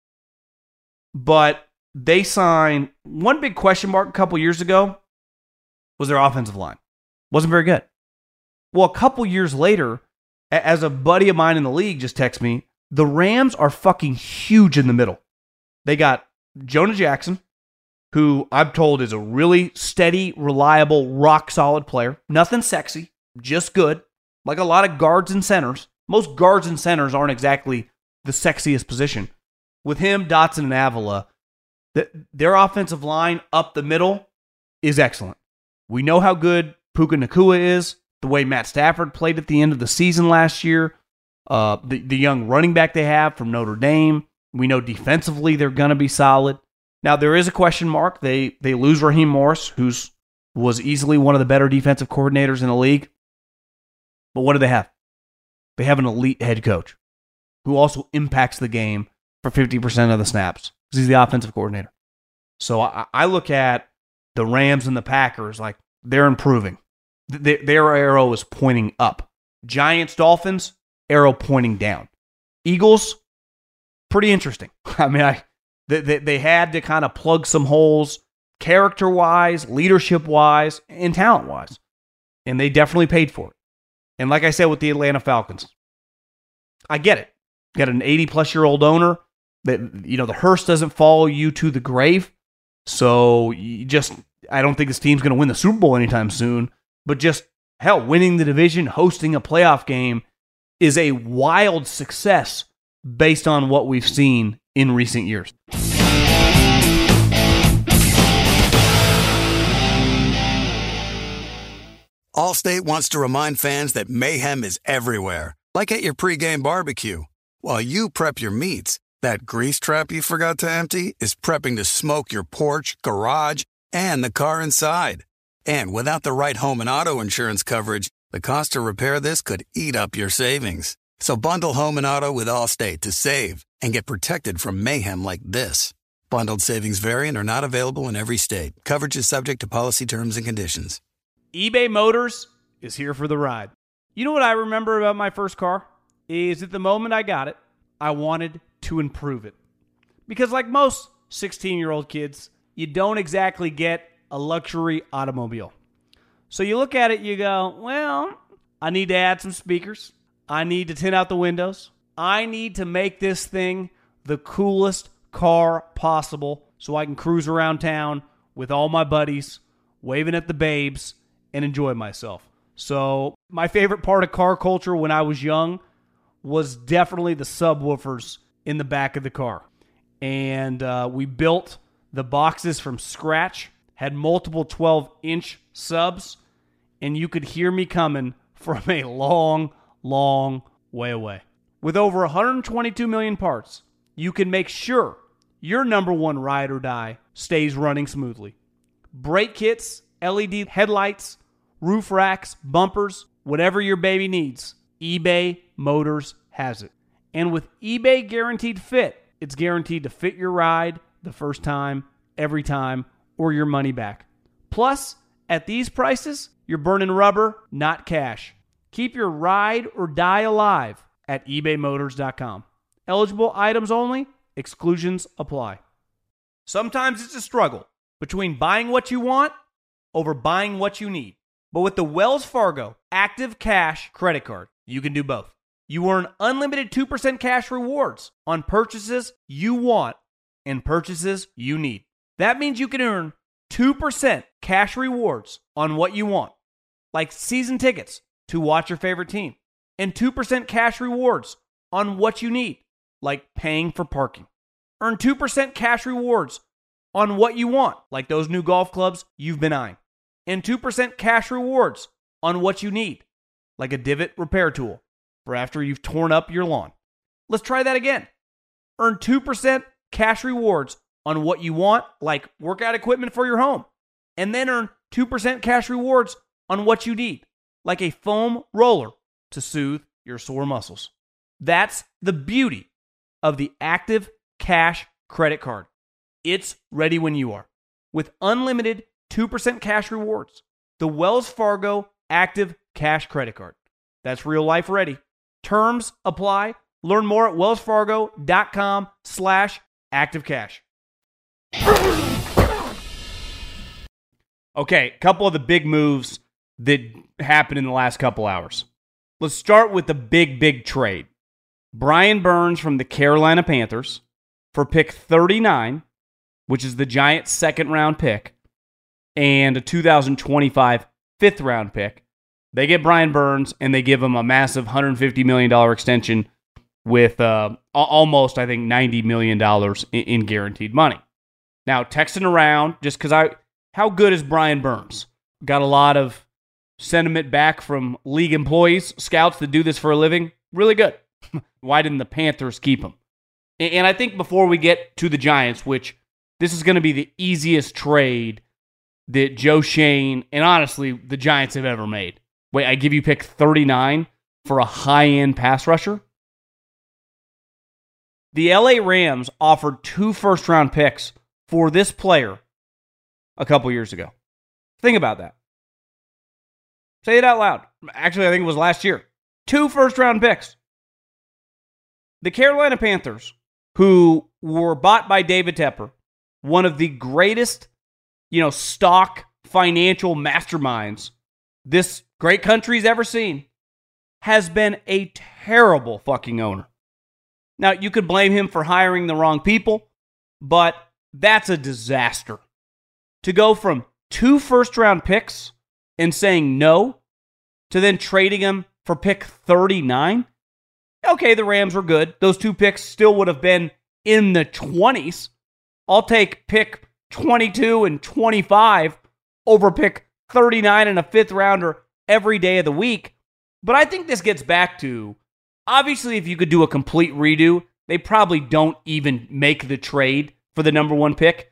But they signed, one big question mark a couple years ago was their offensive line. Wasn't very good. Well, a couple years later, as a buddy of mine in the league just texted me, the Rams are fucking huge in the middle. They got Jonah Jackson, who I'm told is a really steady, reliable, rock-solid player. Nothing sexy, just good. Like a lot of guards and centers. Most guards and centers aren't exactly the sexiest position. With him, Dotson, and Avila, their offensive line up the middle is excellent. We know how good Puka Nacua is, the way Matt Stafford played at the end of the season last year, the young running back they have from Notre Dame. We know defensively they're going to be solid. Now, there is a question mark. They lose Raheem Morris, who was easily one of the better defensive coordinators in the league. But what do they have? They have an elite head coach who also impacts the game for 50% of the snaps because he's the offensive coordinator. So I look at the Rams and the Packers like they're improving. Their arrow is pointing up. Giants, Dolphins, arrow pointing down. Eagles, pretty interesting. I mean, they had to kind of plug some holes character-wise, leadership-wise, and talent-wise. And they definitely paid for it. And like I said with the Atlanta Falcons, I get it. You got an 80-plus-year-old owner that, the hearse doesn't follow you to the grave. So I don't think this team's going to win the Super Bowl anytime soon. But just, hell, winning the division, hosting a playoff game is a wild success based on what we've seen in recent years. Allstate wants to remind fans that mayhem is everywhere, like at your pregame barbecue. While you prep your meats, that grease trap you forgot to empty is prepping to smoke your porch, garage, and the car inside. And without the right home and auto insurance coverage, the cost to repair this could eat up your savings. So bundle home and auto with Allstate to save and get protected from mayhem like this. Bundled savings variant are not available in every state. Coverage is subject to policy terms and conditions. eBay Motors is here for the ride. You know what I remember about my first car? Is at the moment I got it, I wanted to improve it. Because like most 16-year-old kids, you don't exactly get a luxury automobile. So you look at it, you go, well, I need to add some speakers. I need to tint out the windows. I need to make this thing the coolest car possible so I can cruise around town with all my buddies, waving at the babes, and enjoy myself. So my favorite part of car culture when I was young was definitely the subwoofers in the back of the car. And we built the boxes from scratch, had multiple 12-inch subs, and you could hear me coming from a long, long way away. With over 122 million parts, you can make sure your number one ride or die stays running smoothly. Brake kits, LED headlights, roof racks, bumpers, whatever your baby needs, eBay Motors has it. And with eBay Guaranteed Fit, it's guaranteed to fit your ride the first time, every time, or your money back. Plus, at these prices, you're burning rubber, not cash. Keep your ride or die alive at ebaymotors.com. Eligible items only. Exclusions apply. Sometimes it's a struggle between buying what you want over buying what you need. But with the Wells Fargo Active Cash credit card, you can do both. You earn unlimited 2% cash rewards on purchases you want and purchases you need. That means you can earn 2% cash rewards on what you want, like season tickets to watch your favorite team, and 2% cash rewards on what you need, like paying for parking. Earn 2% cash rewards on what you want, like those new golf clubs you've been eyeing, and 2% cash rewards on what you need, like a divot repair tool for after you've torn up your lawn. Let's try that again. Earn 2% cash rewards on what you want, like workout equipment for your home, and then earn 2% cash rewards on what you need, like a foam roller to soothe your sore muscles. That's the beauty of the Active Cash credit card. It's ready when you are. With unlimited 2% cash rewards, the Wells Fargo Active Cash credit card. That's real life ready. Terms apply. Learn more at wellsfargo.com/activecash. Okay, a couple of the big moves that happened in the last couple hours. Let's start with the big trade. Brian Burns from the Carolina Panthers for pick 39, which is the Giants' second-round pick, and a 2025 fifth-round pick. They get Brian Burns, and they give him a massive $150 million extension with almost, I think, $90 million in guaranteed money. Now, texting around, just because how good is Brian Burns? Got a lot of sentiment back from league employees, scouts that do this for a living. Really good. Why didn't the Panthers keep him? And I think before we get to the Giants, which this is going to be the easiest trade that Joe Schoen and honestly the Giants have ever made. Wait, I give you pick 39 for a high-end pass rusher? The LA Rams offered 2 first-round picks for this player a couple years ago. Think about that. Say it out loud. Actually, I think it was last year. 2 first-round picks. The Carolina Panthers, who were bought by David Tepper, one of the greatest, stock financial masterminds this great country's ever seen, has been a terrible fucking owner. Now, you could blame him for hiring the wrong people, but that's a disaster. To go from 2 first-round picks and saying no to then trading him for pick 39? Okay, the Rams were good. Those 2 picks still would have been in the 20s. I'll take pick 22 and 25 over pick 39 and a 5th rounder every day of the week. But I think this gets back to, obviously, if you could do a complete redo, they probably don't even make the trade for the number 1 pick.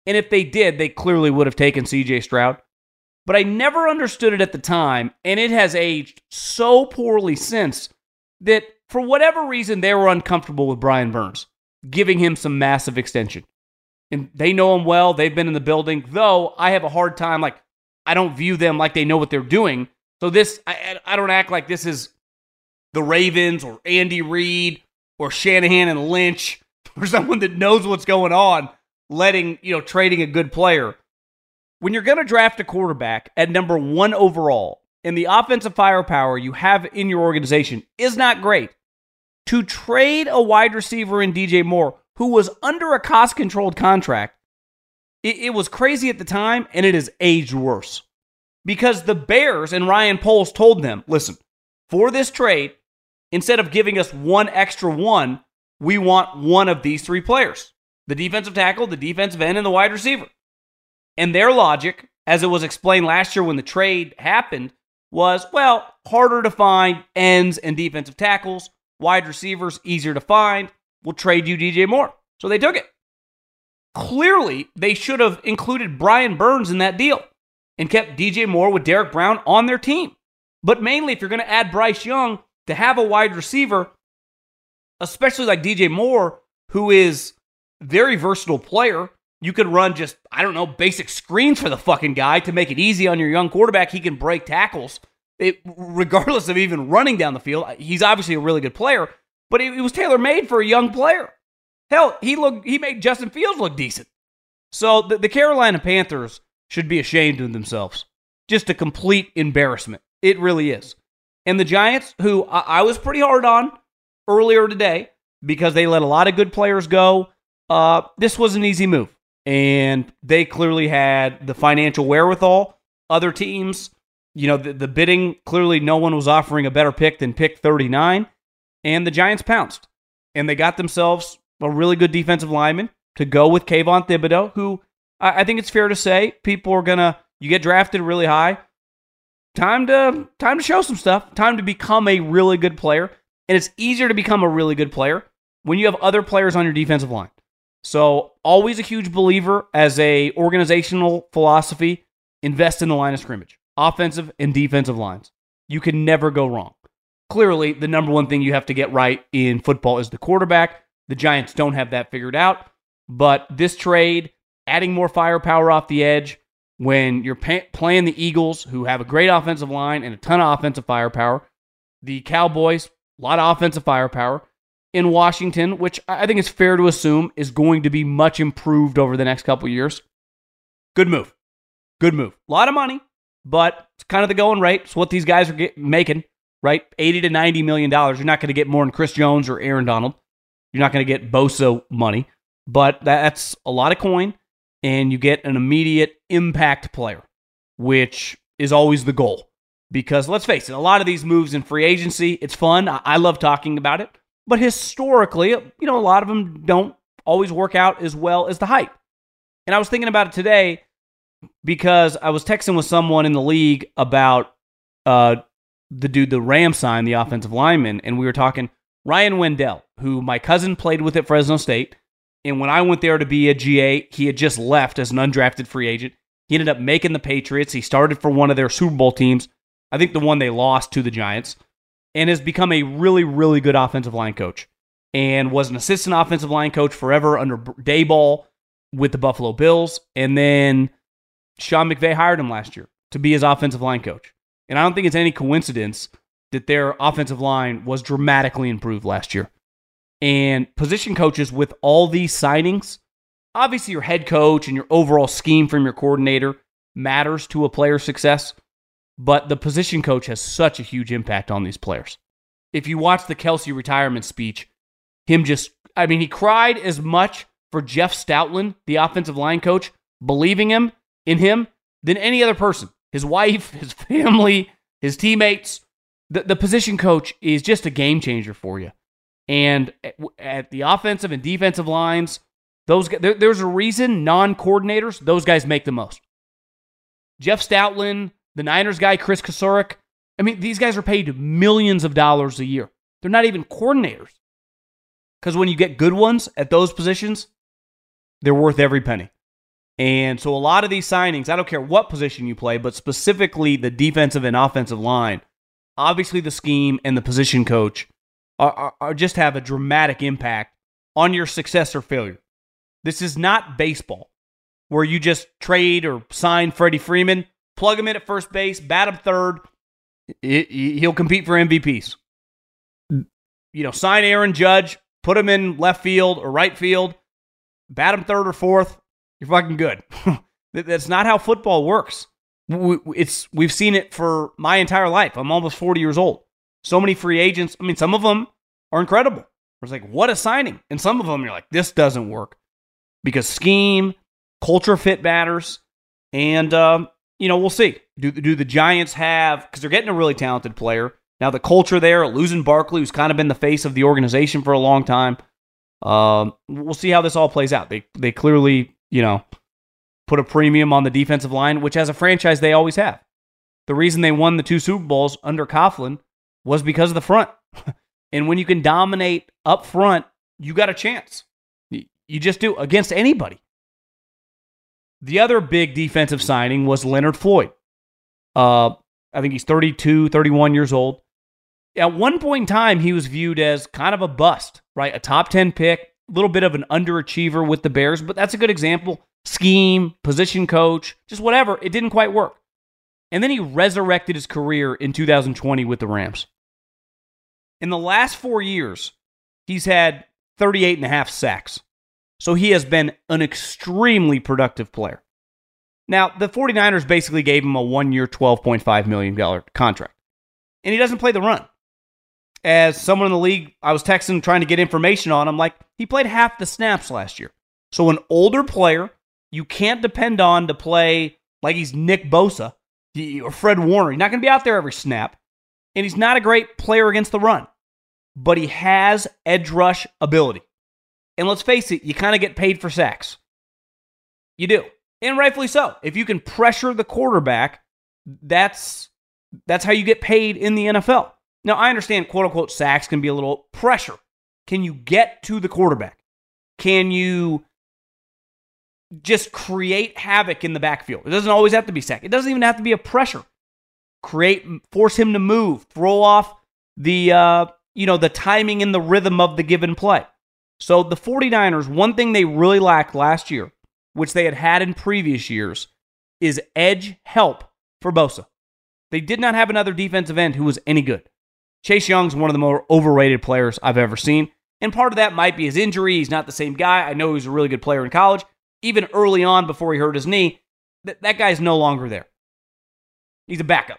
And if they did, they clearly would have taken C.J. Stroud. But I never understood it at the time, and it has aged so poorly since that for whatever reason, they were uncomfortable with Brian Burns, giving him some massive extension. And they know him well. They've been in the building, though I have a hard time. Like, I don't view them like they know what they're doing. So this, I don't act like this is the Ravens or Andy Reid or Shanahan and Lynch or someone that knows what's going on, trading a good player. When you're going to draft a quarterback at number 1 overall, and the offensive firepower you have in your organization is not great, to trade a wide receiver in DJ Moore, who was under a cost-controlled contract, it was crazy at the time, and it has aged worse. Because the Bears and Ryan Poles told them, listen, for this trade, instead of giving us one extra one, we want one of these 3 players. The defensive tackle, the defensive end, and the wide receiver. And their logic, as it was explained last year when the trade happened, was, well, harder to find ends and defensive tackles, wide receivers, easier to find. We'll trade you DJ Moore. So they took it. Clearly, they should have included Brian Burns in that deal and kept DJ Moore with Derek Brown on their team. But mainly, if you're going to add Bryce Young, to have a wide receiver, especially like DJ Moore, who is a very versatile player, you could run just, basic screens for the fucking guy to make it easy on your young quarterback. He can break tackles, regardless of even running down the field. He's obviously a really good player, but it was tailor-made for a young player. Hell, he made Justin Fields look decent. So the Carolina Panthers should be ashamed of themselves. Just a complete embarrassment. It really is. And the Giants, who I was pretty hard on earlier today because they let a lot of good players go, this was an easy move. And they clearly had the financial wherewithal. Other teams, the bidding, clearly no one was offering a better pick than pick 39. And the Giants pounced. And they got themselves a really good defensive lineman to go with Kayvon Thibodeau, who I think it's fair to say people are you get drafted really high. Time to show some stuff. Time to become a really good player. And it's easier to become a really good player when you have other players on your defensive line. So always a huge believer as a organizational philosophy, invest in the line of scrimmage, offensive and defensive lines. You can never go wrong. Clearly, the number one thing you have to get right in football is the quarterback. The Giants don't have that figured out. But this trade, adding more firepower off the edge, when you're playing the Eagles, who have a great offensive line and a ton of offensive firepower, the Cowboys, a lot of offensive firepower, in Washington, which I think is fair to assume is going to be much improved over the next couple years. Good move. Good move. A lot of money, but it's kind of the going rate. It's what these guys are making, right? $80 to $90 million. You're not going to get more than Chris Jones or Aaron Donald. You're not going to get Bosa money, but that's a lot of coin, and you get an immediate impact player, which is always the goal. Because let's face it, a lot of these moves in free agency, it's fun. I love talking about it. But historically, a lot of them don't always work out as well as the hype. And I was thinking about it today because I was texting with someone in the league about the Rams signed, the offensive lineman, and we were talking Ryan Wendell, who my cousin played with at Fresno State. And when I went there to be a GA, he had just left as an undrafted free agent. He ended up making the Patriots. He started for one of their Super Bowl teams, I think the one they lost to the Giants, and has become a really, really good offensive line coach. And was an assistant offensive line coach forever under Daboll with the Buffalo Bills. And then Sean McVay hired him last year to be his offensive line coach. And I don't think it's any coincidence that their offensive line was dramatically improved last year. And position coaches with all these signings, obviously your head coach and your overall scheme from your coordinator matters to a player's success. But the position coach has such a huge impact on these players. If you watch the Kelsey retirement speech, he cried as much for Jeff Stoutland, the offensive line coach, believing in him, than any other person. His wife, his family, his teammates. The position coach is just a game changer for you. And at the offensive and defensive lines, there's a reason non-coordinators, those guys make the most. Jeff Stoutland, the Niners guy, Chris Kasurek, these guys are paid millions of dollars a year. They're not even coordinators. Because when you get good ones at those positions, they're worth every penny. And so a lot of these signings, I don't care what position you play, but specifically the defensive and offensive line, obviously the scheme and the position coach are just have a dramatic impact on your success or failure. This is not baseball where you just trade or sign Freddie Freeman, plug him in at first base, bat him third. He'll compete for MVPs. Sign Aaron Judge, put him in left field or right field, bat him third or fourth. You're fucking good. That's not how football works. We've seen it for my entire life. I'm almost 40 years old. So many free agents. I mean, some of them are incredible. It's like, what a signing. And some of them, you're like, this doesn't work. Because scheme, culture fit matters. And, we'll see. Do the Giants have, because they're getting a really talented player. Now, the culture there, losing Barkley, who's kind of been the face of the organization for a long time. We'll see how this all plays out. They clearly, put a premium on the defensive line, which as a franchise, they always have. The reason they won the 2 Super Bowls under Coughlin was because of the front. And when you can dominate up front, you got a chance. You just do against anybody. The other big defensive signing was Leonard Floyd. I think he's 32, 31 years old. At one point in time, he was viewed as kind of a bust, right? A top 10 pick, a little bit of an underachiever with the Bears, but that's a good example. Scheme, position coach, just whatever. It didn't quite work. And then he resurrected his career in 2020 with the Rams. In the last 4 years, he's had 38.5 sacks. So he has been an extremely productive player. Now, the 49ers basically gave him a 1-year, $12.5 million contract. And he doesn't play the run. As someone in the league, I was texting trying to get information on him, like, he played half the snaps last year. So an older player you can't depend on to play like he's Nick Bosa or Fred Warner. He's not going to be out there every snap. And he's not a great player against the run. But he has edge rush ability. And let's face it, you kind of get paid for sacks. You do. And rightfully so. If you can pressure the quarterback, that's how you get paid in the NFL. Now, I understand, quote-unquote, sacks can be a little pressure. Can you get to the quarterback? Can you just create havoc in the backfield? It doesn't always have to be sack. It doesn't even have to be a pressure. Force him to move, throw off the timing and the rhythm of the given play. So the 49ers, one thing they really lacked last year, which they had in previous years, is edge help for Bosa. They did not have another defensive end who was any good. Chase Young's one of the more overrated players I've ever seen. And part of that might be his injury. He's not the same guy. I know he was a really good player in college. Even early on, before he hurt his knee, that guy's no longer there. He's a backup.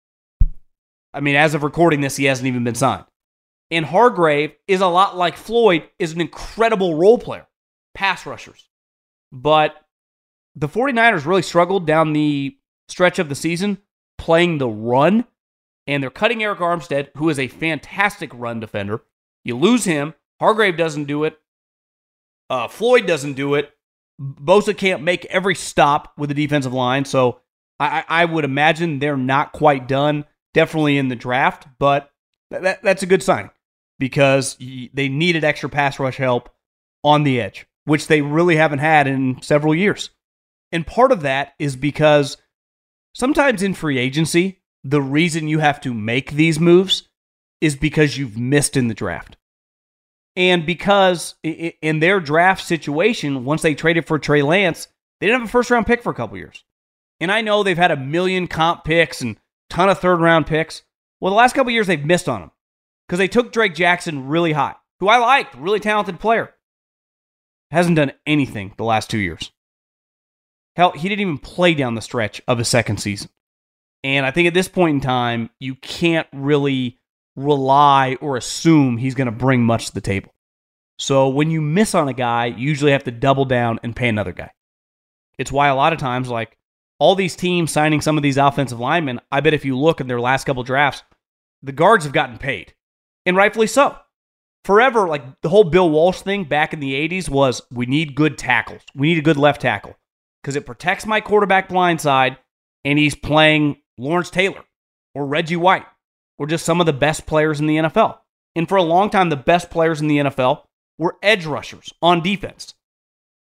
I mean, as of recording this, he hasn't even been signed. And Hargrave is a lot like Floyd, is an incredible role player, pass rushers. But the 49ers really struggled down the stretch of the season playing the run, and they're cutting Eric Armstead, who is a fantastic run defender. You lose him. Hargrave doesn't do it. Floyd doesn't do it. Bosa can't make every stop with the defensive line, so I would imagine they're not quite done, definitely in the draft, but that's a good sign because they needed extra pass rush help on the edge, which they really haven't had in several years. And part of that is because sometimes in free agency, the reason you have to make these moves is because you've missed in the draft. And because in their draft situation, once they traded for Trey Lance, they didn't have a first-round pick for a couple years. And I know they've had a million comp picks and a ton of third-round picks. Well, the last couple years, they've missed on them because they took Drake Jackson really high, who I liked, really talented player. Hasn't done anything the last 2 years. Hell, he didn't even play down the stretch of his second season. And I think at this point in time, you can't really rely or assume he's going to bring much to the table. So when you miss on a guy, you usually have to double down and pay another guy. It's why a lot of times, like all these teams signing some of these offensive linemen, I bet if you look at their last couple drafts, the guards have gotten paid. And rightfully so. Forever, like the whole Bill Walsh thing back in the 80s was, we need good tackles. We need a good left tackle because it protects my quarterback blind side, and he's playing Lawrence Taylor or Reggie White or just some of the best players in the NFL. And for a long time, the best players in the NFL were edge rushers on defense.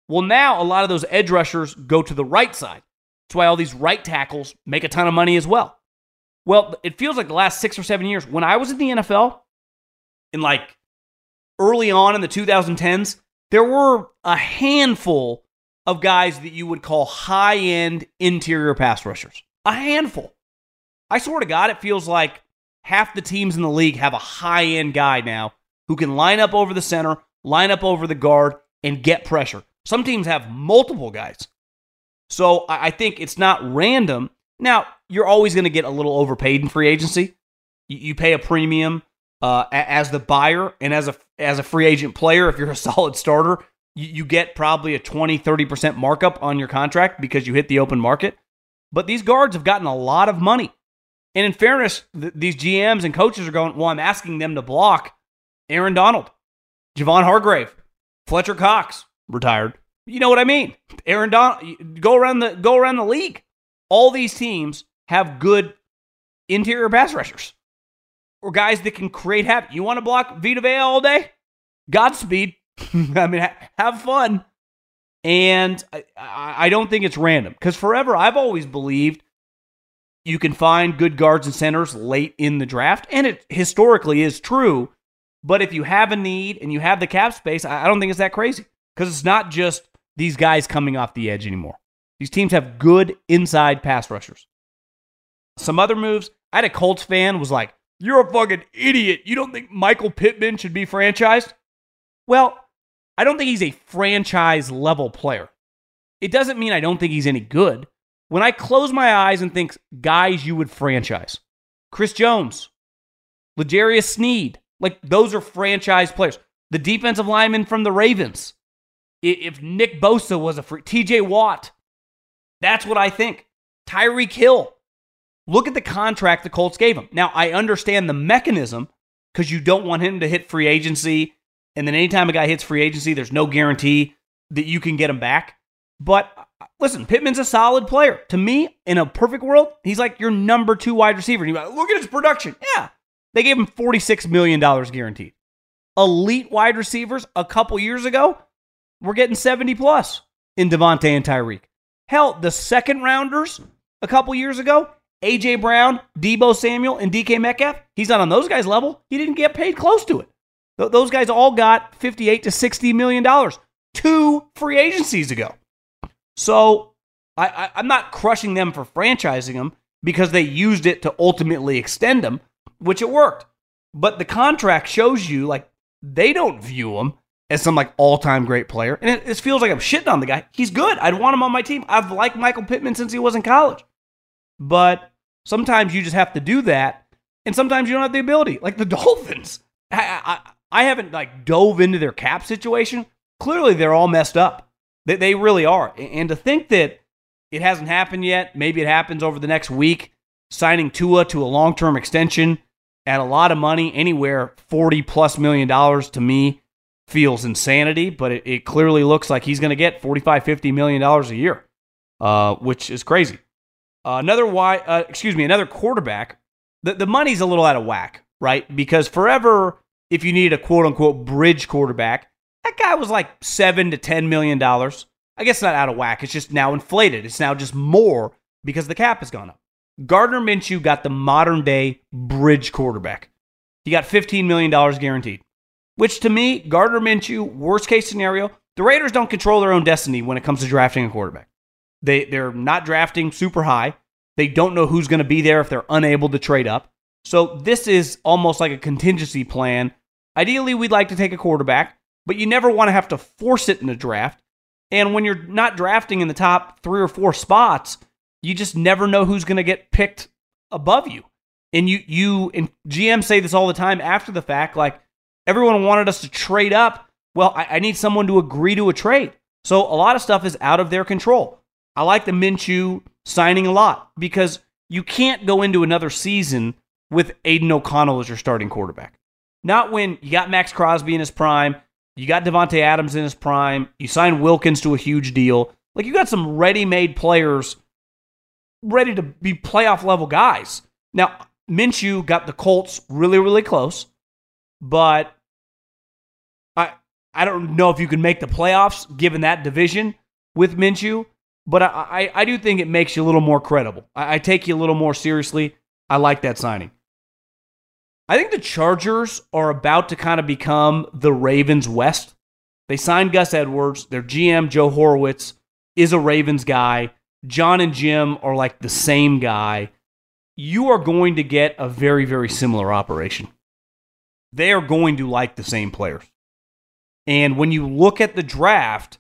Well, now a lot of those edge rushers go to the right side. That's why all these right tackles make a ton of money as well. Well, it feels like the last 6 or 7 years, when I was in the NFL, in like early on in the 2010s, there were a handful of guys that you would call high-end interior pass rushers. A handful. I swear to God, it feels like half the teams in the league have a high-end guy now who can line up over the center, line up over the guard, and get pressure. Some teams have multiple guys. So I think it's not random. Now, you're always going to get a little overpaid in free agency. You pay a premium as the buyer, and as a free agent player, if you're a solid starter, you get probably a 20-30% markup on your contract because you hit the open market. But these guards have gotten a lot of money. And in fairness, these GMs and coaches are going, well, I'm asking them to block Aaron Donald, Javon Hargrave, Fletcher Cox, retired. You know what I mean? Aaron Donald, go around the league. All these teams have good interior pass rushers or guys that can create havoc. You want to block Vita Vea all day? Godspeed. I mean, have fun. And I don't think it's random because forever I've always believed you can find good guards and centers late in the draft, and it historically is true. But if you have a need and you have the cap space, I don't think it's that crazy because it's not just these guys coming off the edge anymore. These teams have good inside pass rushers. Some other moves, I had a Colts fan was like, you're a fucking idiot. You don't think Michael Pittman should be franchised? Well, I don't think he's a franchise-level player. It doesn't mean I don't think he's any good. When I close my eyes and think guys you would franchise, Chris Jones, L'Jarius Sneed, like those are franchise players. The defensive lineman from the Ravens, if Nick Bosa was a free, TJ Watt, that's what I think. Tyreek Hill. Look at the contract the Colts gave him. Now, I understand the mechanism because you don't want him to hit free agency, and then anytime a guy hits free agency, there's no guarantee that you can get him back. But listen, Pittman's a solid player. To me, in a perfect world, he's like your number 2 wide receiver. And you're like, look at his production. Yeah, they gave him $46 million guaranteed. Elite wide receivers a couple years ago, we're getting 70 plus in Devontae and Tyreek. Hell, the second rounders a couple years ago, A.J. Brown, Deebo Samuel, and DK Metcalf, he's not on those guys' level. He didn't get paid close to it. Those guys all got $58 to $60 million 2 free agencies ago. So I'm not crushing them for franchising them because they used it to ultimately extend them, which it worked. But the contract shows you like they don't view him as some like all-time great player. And it feels like I'm shitting on the guy. He's good. I'd want him on my team. I've liked Michael Pittman since he was in college. But sometimes you just have to do that, and sometimes you don't have the ability. Like the Dolphins. I haven't like dove into their cap situation. Clearly, they're all messed up. They really are. And to think that it hasn't happened yet, maybe it happens over the next week, signing Tua to a long-term extension at a lot of money, anywhere $40+ million to me feels insanity, but it clearly looks like he's going to get $45-50 million a year, which is crazy. Another quarterback, the money's a little out of whack, right? Because forever, if you needed a quote-unquote bridge quarterback, that guy was like $7 to $10 million. I guess not out of whack. It's just now inflated. It's now just more because the cap has gone up. Gardner Minshew got the modern-day bridge quarterback. He got $15 million guaranteed, which to me, Gardner Minshew, worst-case scenario, the Raiders don't control their own destiny when it comes to drafting a quarterback. They're not drafting super high. They don't know who's going to be there if they're unable to trade up. So this is almost like a contingency plan. Ideally, we'd like to take a quarterback, but you never want to have to force it in the draft. And when you're not drafting in the top 3 or 4 spots, you just never know who's going to get picked above you. And you and GMs say this all the time after the fact, like everyone wanted us to trade up. Well, I need someone to agree to a trade. So a lot of stuff is out of their control. I like the Minshew signing a lot because you can't go into another season with Aiden O'Connell as your starting quarterback. Not when you got Max Crosby in his prime, you got Devontae Adams in his prime, you signed Wilkins to a huge deal. Like you got some ready-made players ready to be playoff-level guys. Now, Minshew got the Colts really, really close, but I don't know if you can make the playoffs given that division with Minshew, but I do think it makes you a little more credible. I take you a little more seriously. I like that signing. I think the Chargers are about to kind of become the Ravens West. They signed Gus Edwards. Their GM, Joe Horowitz, is a Ravens guy. John and Jim are like the same guy. You are going to get a very, very similar operation. They are going to like the same players. And when you look at the draft,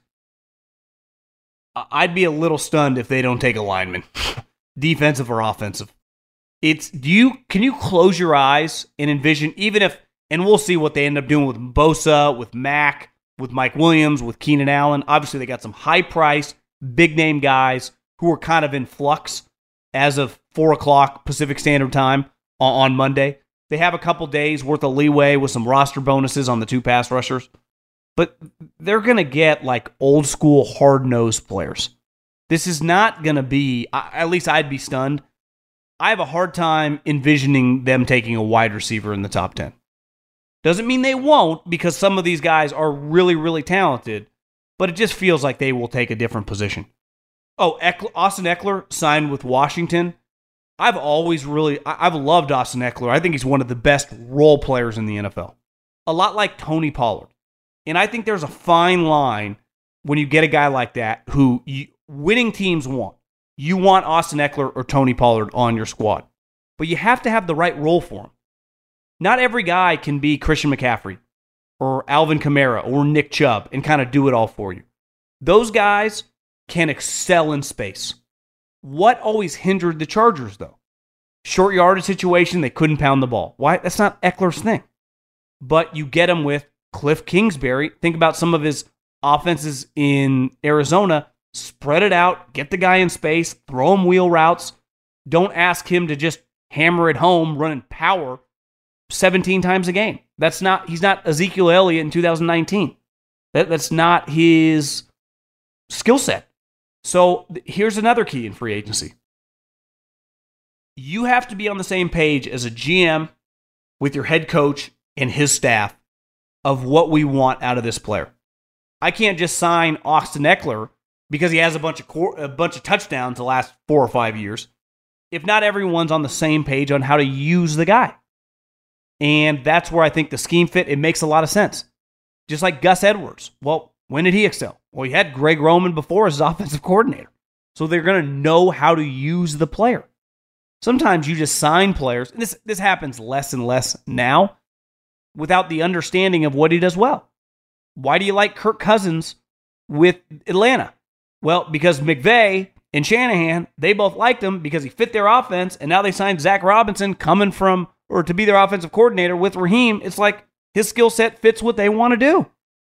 I'd be a little stunned if they don't take a lineman, defensive or offensive. Can you close your eyes and envision, even if, and we'll see what they end up doing with Bosa, with Mack, with Mike Williams, with Keenan Allen. Obviously, they got some high-priced, big-name guys who are kind of in flux as of 4 o'clock Pacific Standard Time on Monday. They have a couple days worth of leeway with some roster bonuses on the 2 pass rushers. But they're going to get like old school hard-nosed players. This is not going to be, at least I'd be stunned. I have a hard time envisioning them taking a wide receiver in the top 10. Doesn't mean they won't, because some of these guys are really, really talented, but it just feels like they will take a different position. Oh, Austin Eckler signed with Washington. I've loved Austin Eckler. I think he's one of the best role players in the NFL. A lot like Tony Pollard. And I think there's a fine line when you get a guy like that who winning teams want. You want Austin Eckler or Tony Pollard on your squad. But you have to have the right role for him. Not every guy can be Christian McCaffrey or Alvin Kamara or Nick Chubb and kind of do it all for you. Those guys can excel in space. What always hindered the Chargers, though? Short yardage situation, they couldn't pound the ball. Why? That's not Eckler's thing. But you get him with Cliff Kingsbury. Think about some of his offenses in Arizona. Spread it out, get the guy in space, throw him wheel routes. Don't ask him to just hammer it home, running power 17 times a game. He's not Ezekiel Elliott in 2019. That's not his skill set. So here's another key in free agency. You have to be on the same page as a GM with your head coach and his staff of what we want out of this player. I can't just sign Austin Eckler because he has a bunch of touchdowns the last 4 or 5 years if not everyone's on the same page on how to use the guy. And that's where I think the scheme fit, it makes a lot of sense. Just like Gus Edwards. Well, when did he excel? Well, he had Greg Roman before as his offensive coordinator. So they're going to know how to use the player. Sometimes you just sign players, and this happens less and less now, without the understanding of what he does well. Why do you like Kirk Cousins with Atlanta? Well, because McVay and Shanahan, they both liked him because he fit their offense, and now they signed Zach Robinson coming from, or to be their offensive coordinator with Raheem. It's like his skill set fits what they want to do.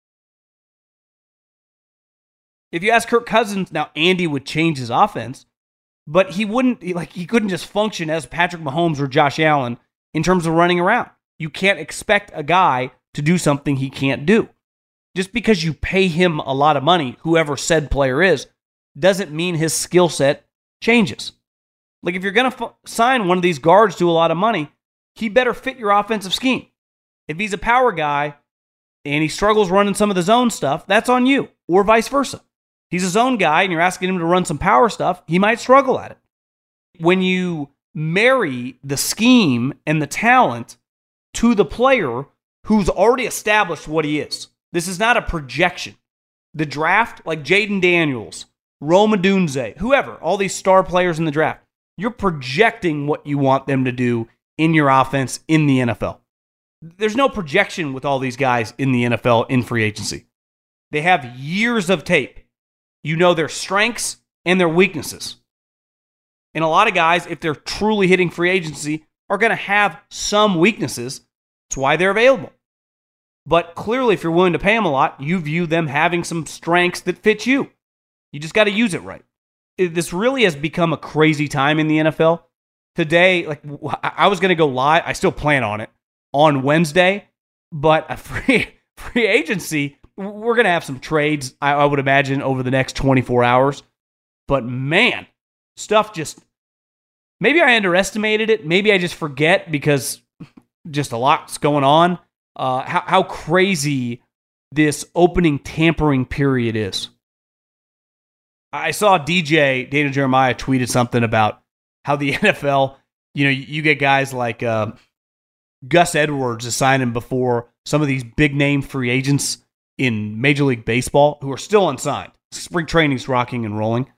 If you ask Kirk Cousins, now Andy would change his offense, but he couldn't just function as Patrick Mahomes or Josh Allen in terms of running around. You can't expect a guy to do something he can't do. Just because you pay him a lot of money, whoever said player is, doesn't mean his skill set changes. Like if you're going to sign one of these guards to a lot of money, he better fit your offensive scheme. If he's a power guy and he struggles running some of the zone stuff, that's on you, or vice versa. He's a zone guy and you're asking him to run some power stuff, he might struggle at it. When you marry the scheme and the talent to the player who's already established what he is, this is not a projection. The draft, like Jaden Daniels, Rome Odunze, whoever, all these star players in the draft, you're projecting what you want them to do in your offense in the NFL. There's no projection with all these guys in the NFL in free agency. They have years of tape. You know their strengths and their weaknesses. And a lot of guys, if they're truly hitting free agency, are going to have some weaknesses. That's why they're available. But clearly, if you're willing to pay them a lot, you view them having some strengths that fit you. You just got to use it right. This really has become a crazy time in the NFL. Today, I was going to go live. I still plan on it on Wednesday. But a free agency, we're going to have some trades, I would imagine, over the next 24 hours. But man, stuff just, maybe I underestimated it. Maybe I just forget because just a lot's going on. How crazy this opening tampering period is. I saw DJ, Daniel Jeremiah, tweeted something about how the NFL, you get guys like Gus Edwards is signing before some of these big-name free agents in Major League Baseball who are still unsigned. Spring training's rocking and rolling.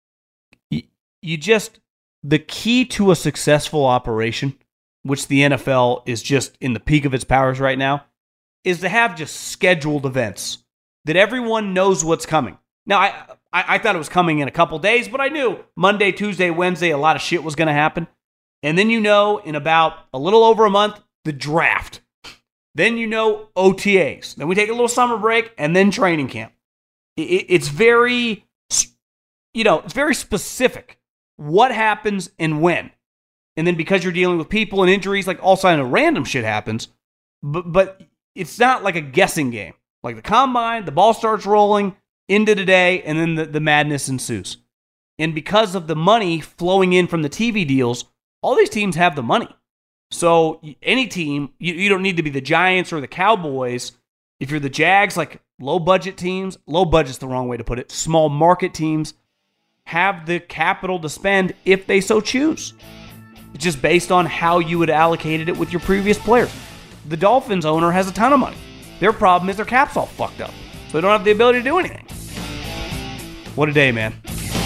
The key to a successful operation, which the NFL is just in the peak of its powers right now, is to have just scheduled events that everyone knows what's coming. Now, I thought it was coming in a couple days, but I knew Monday, Tuesday, Wednesday, a lot of shit was going to happen. And then in about a little over a month, the draft. Then OTAs. Then we take a little summer break, and then training camp. It's very, it's very specific what happens and when. And then because you're dealing with people and injuries, like all kind of random shit happens. But it's not like a guessing game. Like the combine, the ball starts rolling into today, and then the madness ensues. And because of the money flowing in from the TV deals, all these teams have the money. So any team, you don't need to be the Giants or the Cowboys. If you're the Jags, like low-budget teams, low budget's the wrong way to put it, small market teams have the capital to spend if they so choose. It's just based on how you would allocated it with your previous players. The Dolphins owner has a ton of money. Their problem is their cap's all fucked up. So they don't have the ability to do anything. What a day, man.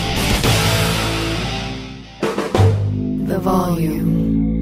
The Volume.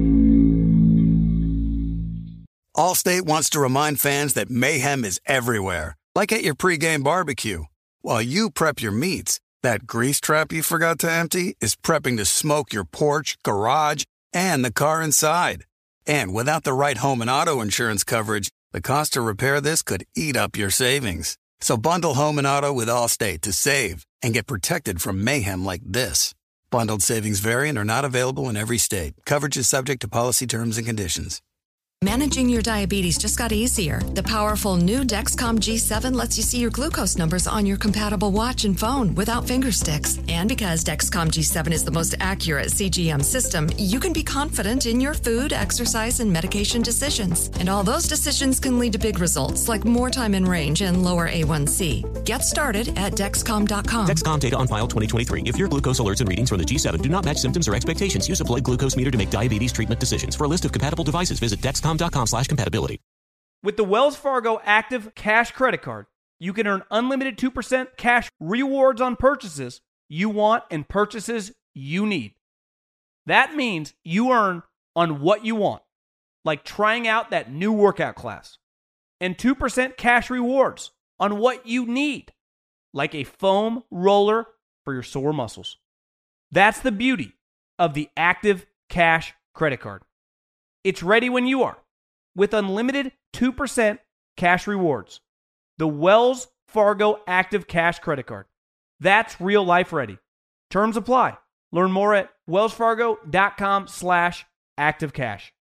Allstate wants to remind fans that mayhem is everywhere, like at your pregame barbecue. While you prep your meats, that grease trap you forgot to empty is prepping to smoke your porch, garage, and the car inside. And without the right home and auto insurance coverage, the cost to repair this could eat up your savings. So bundle home and auto with Allstate to save and get protected from mayhem like this. Bundled savings vary and are not available in every state. Coverage is subject to policy terms and conditions. Managing your diabetes just got easier. The powerful new Dexcom G7 lets you see your glucose numbers on your compatible watch and phone without finger sticks. And because Dexcom G7 is the most accurate CGM system, you can be confident in your food, exercise, and medication decisions. And all those decisions can lead to big results like more time in range and lower A1C. Get started at Dexcom.com. Dexcom data on file 2023. If your glucose alerts and readings from the G7 do not match symptoms or expectations, use a blood glucose meter to make diabetes treatment decisions. For a list of compatible devices, visit Dexcom.com/compatibility. With the Wells Fargo Active Cash Credit Card, you can earn unlimited 2% cash rewards on purchases you want and purchases you need. That means you earn on what you want, like trying out that new workout class, and 2% cash rewards on what you need, like a foam roller for your sore muscles. That's the beauty of the Active Cash Credit Card. It's ready when you are, with unlimited 2% cash rewards. The Wells Fargo Active Cash Credit Card. That's real life ready. Terms apply. Learn more at wellsfargo.com/activecash.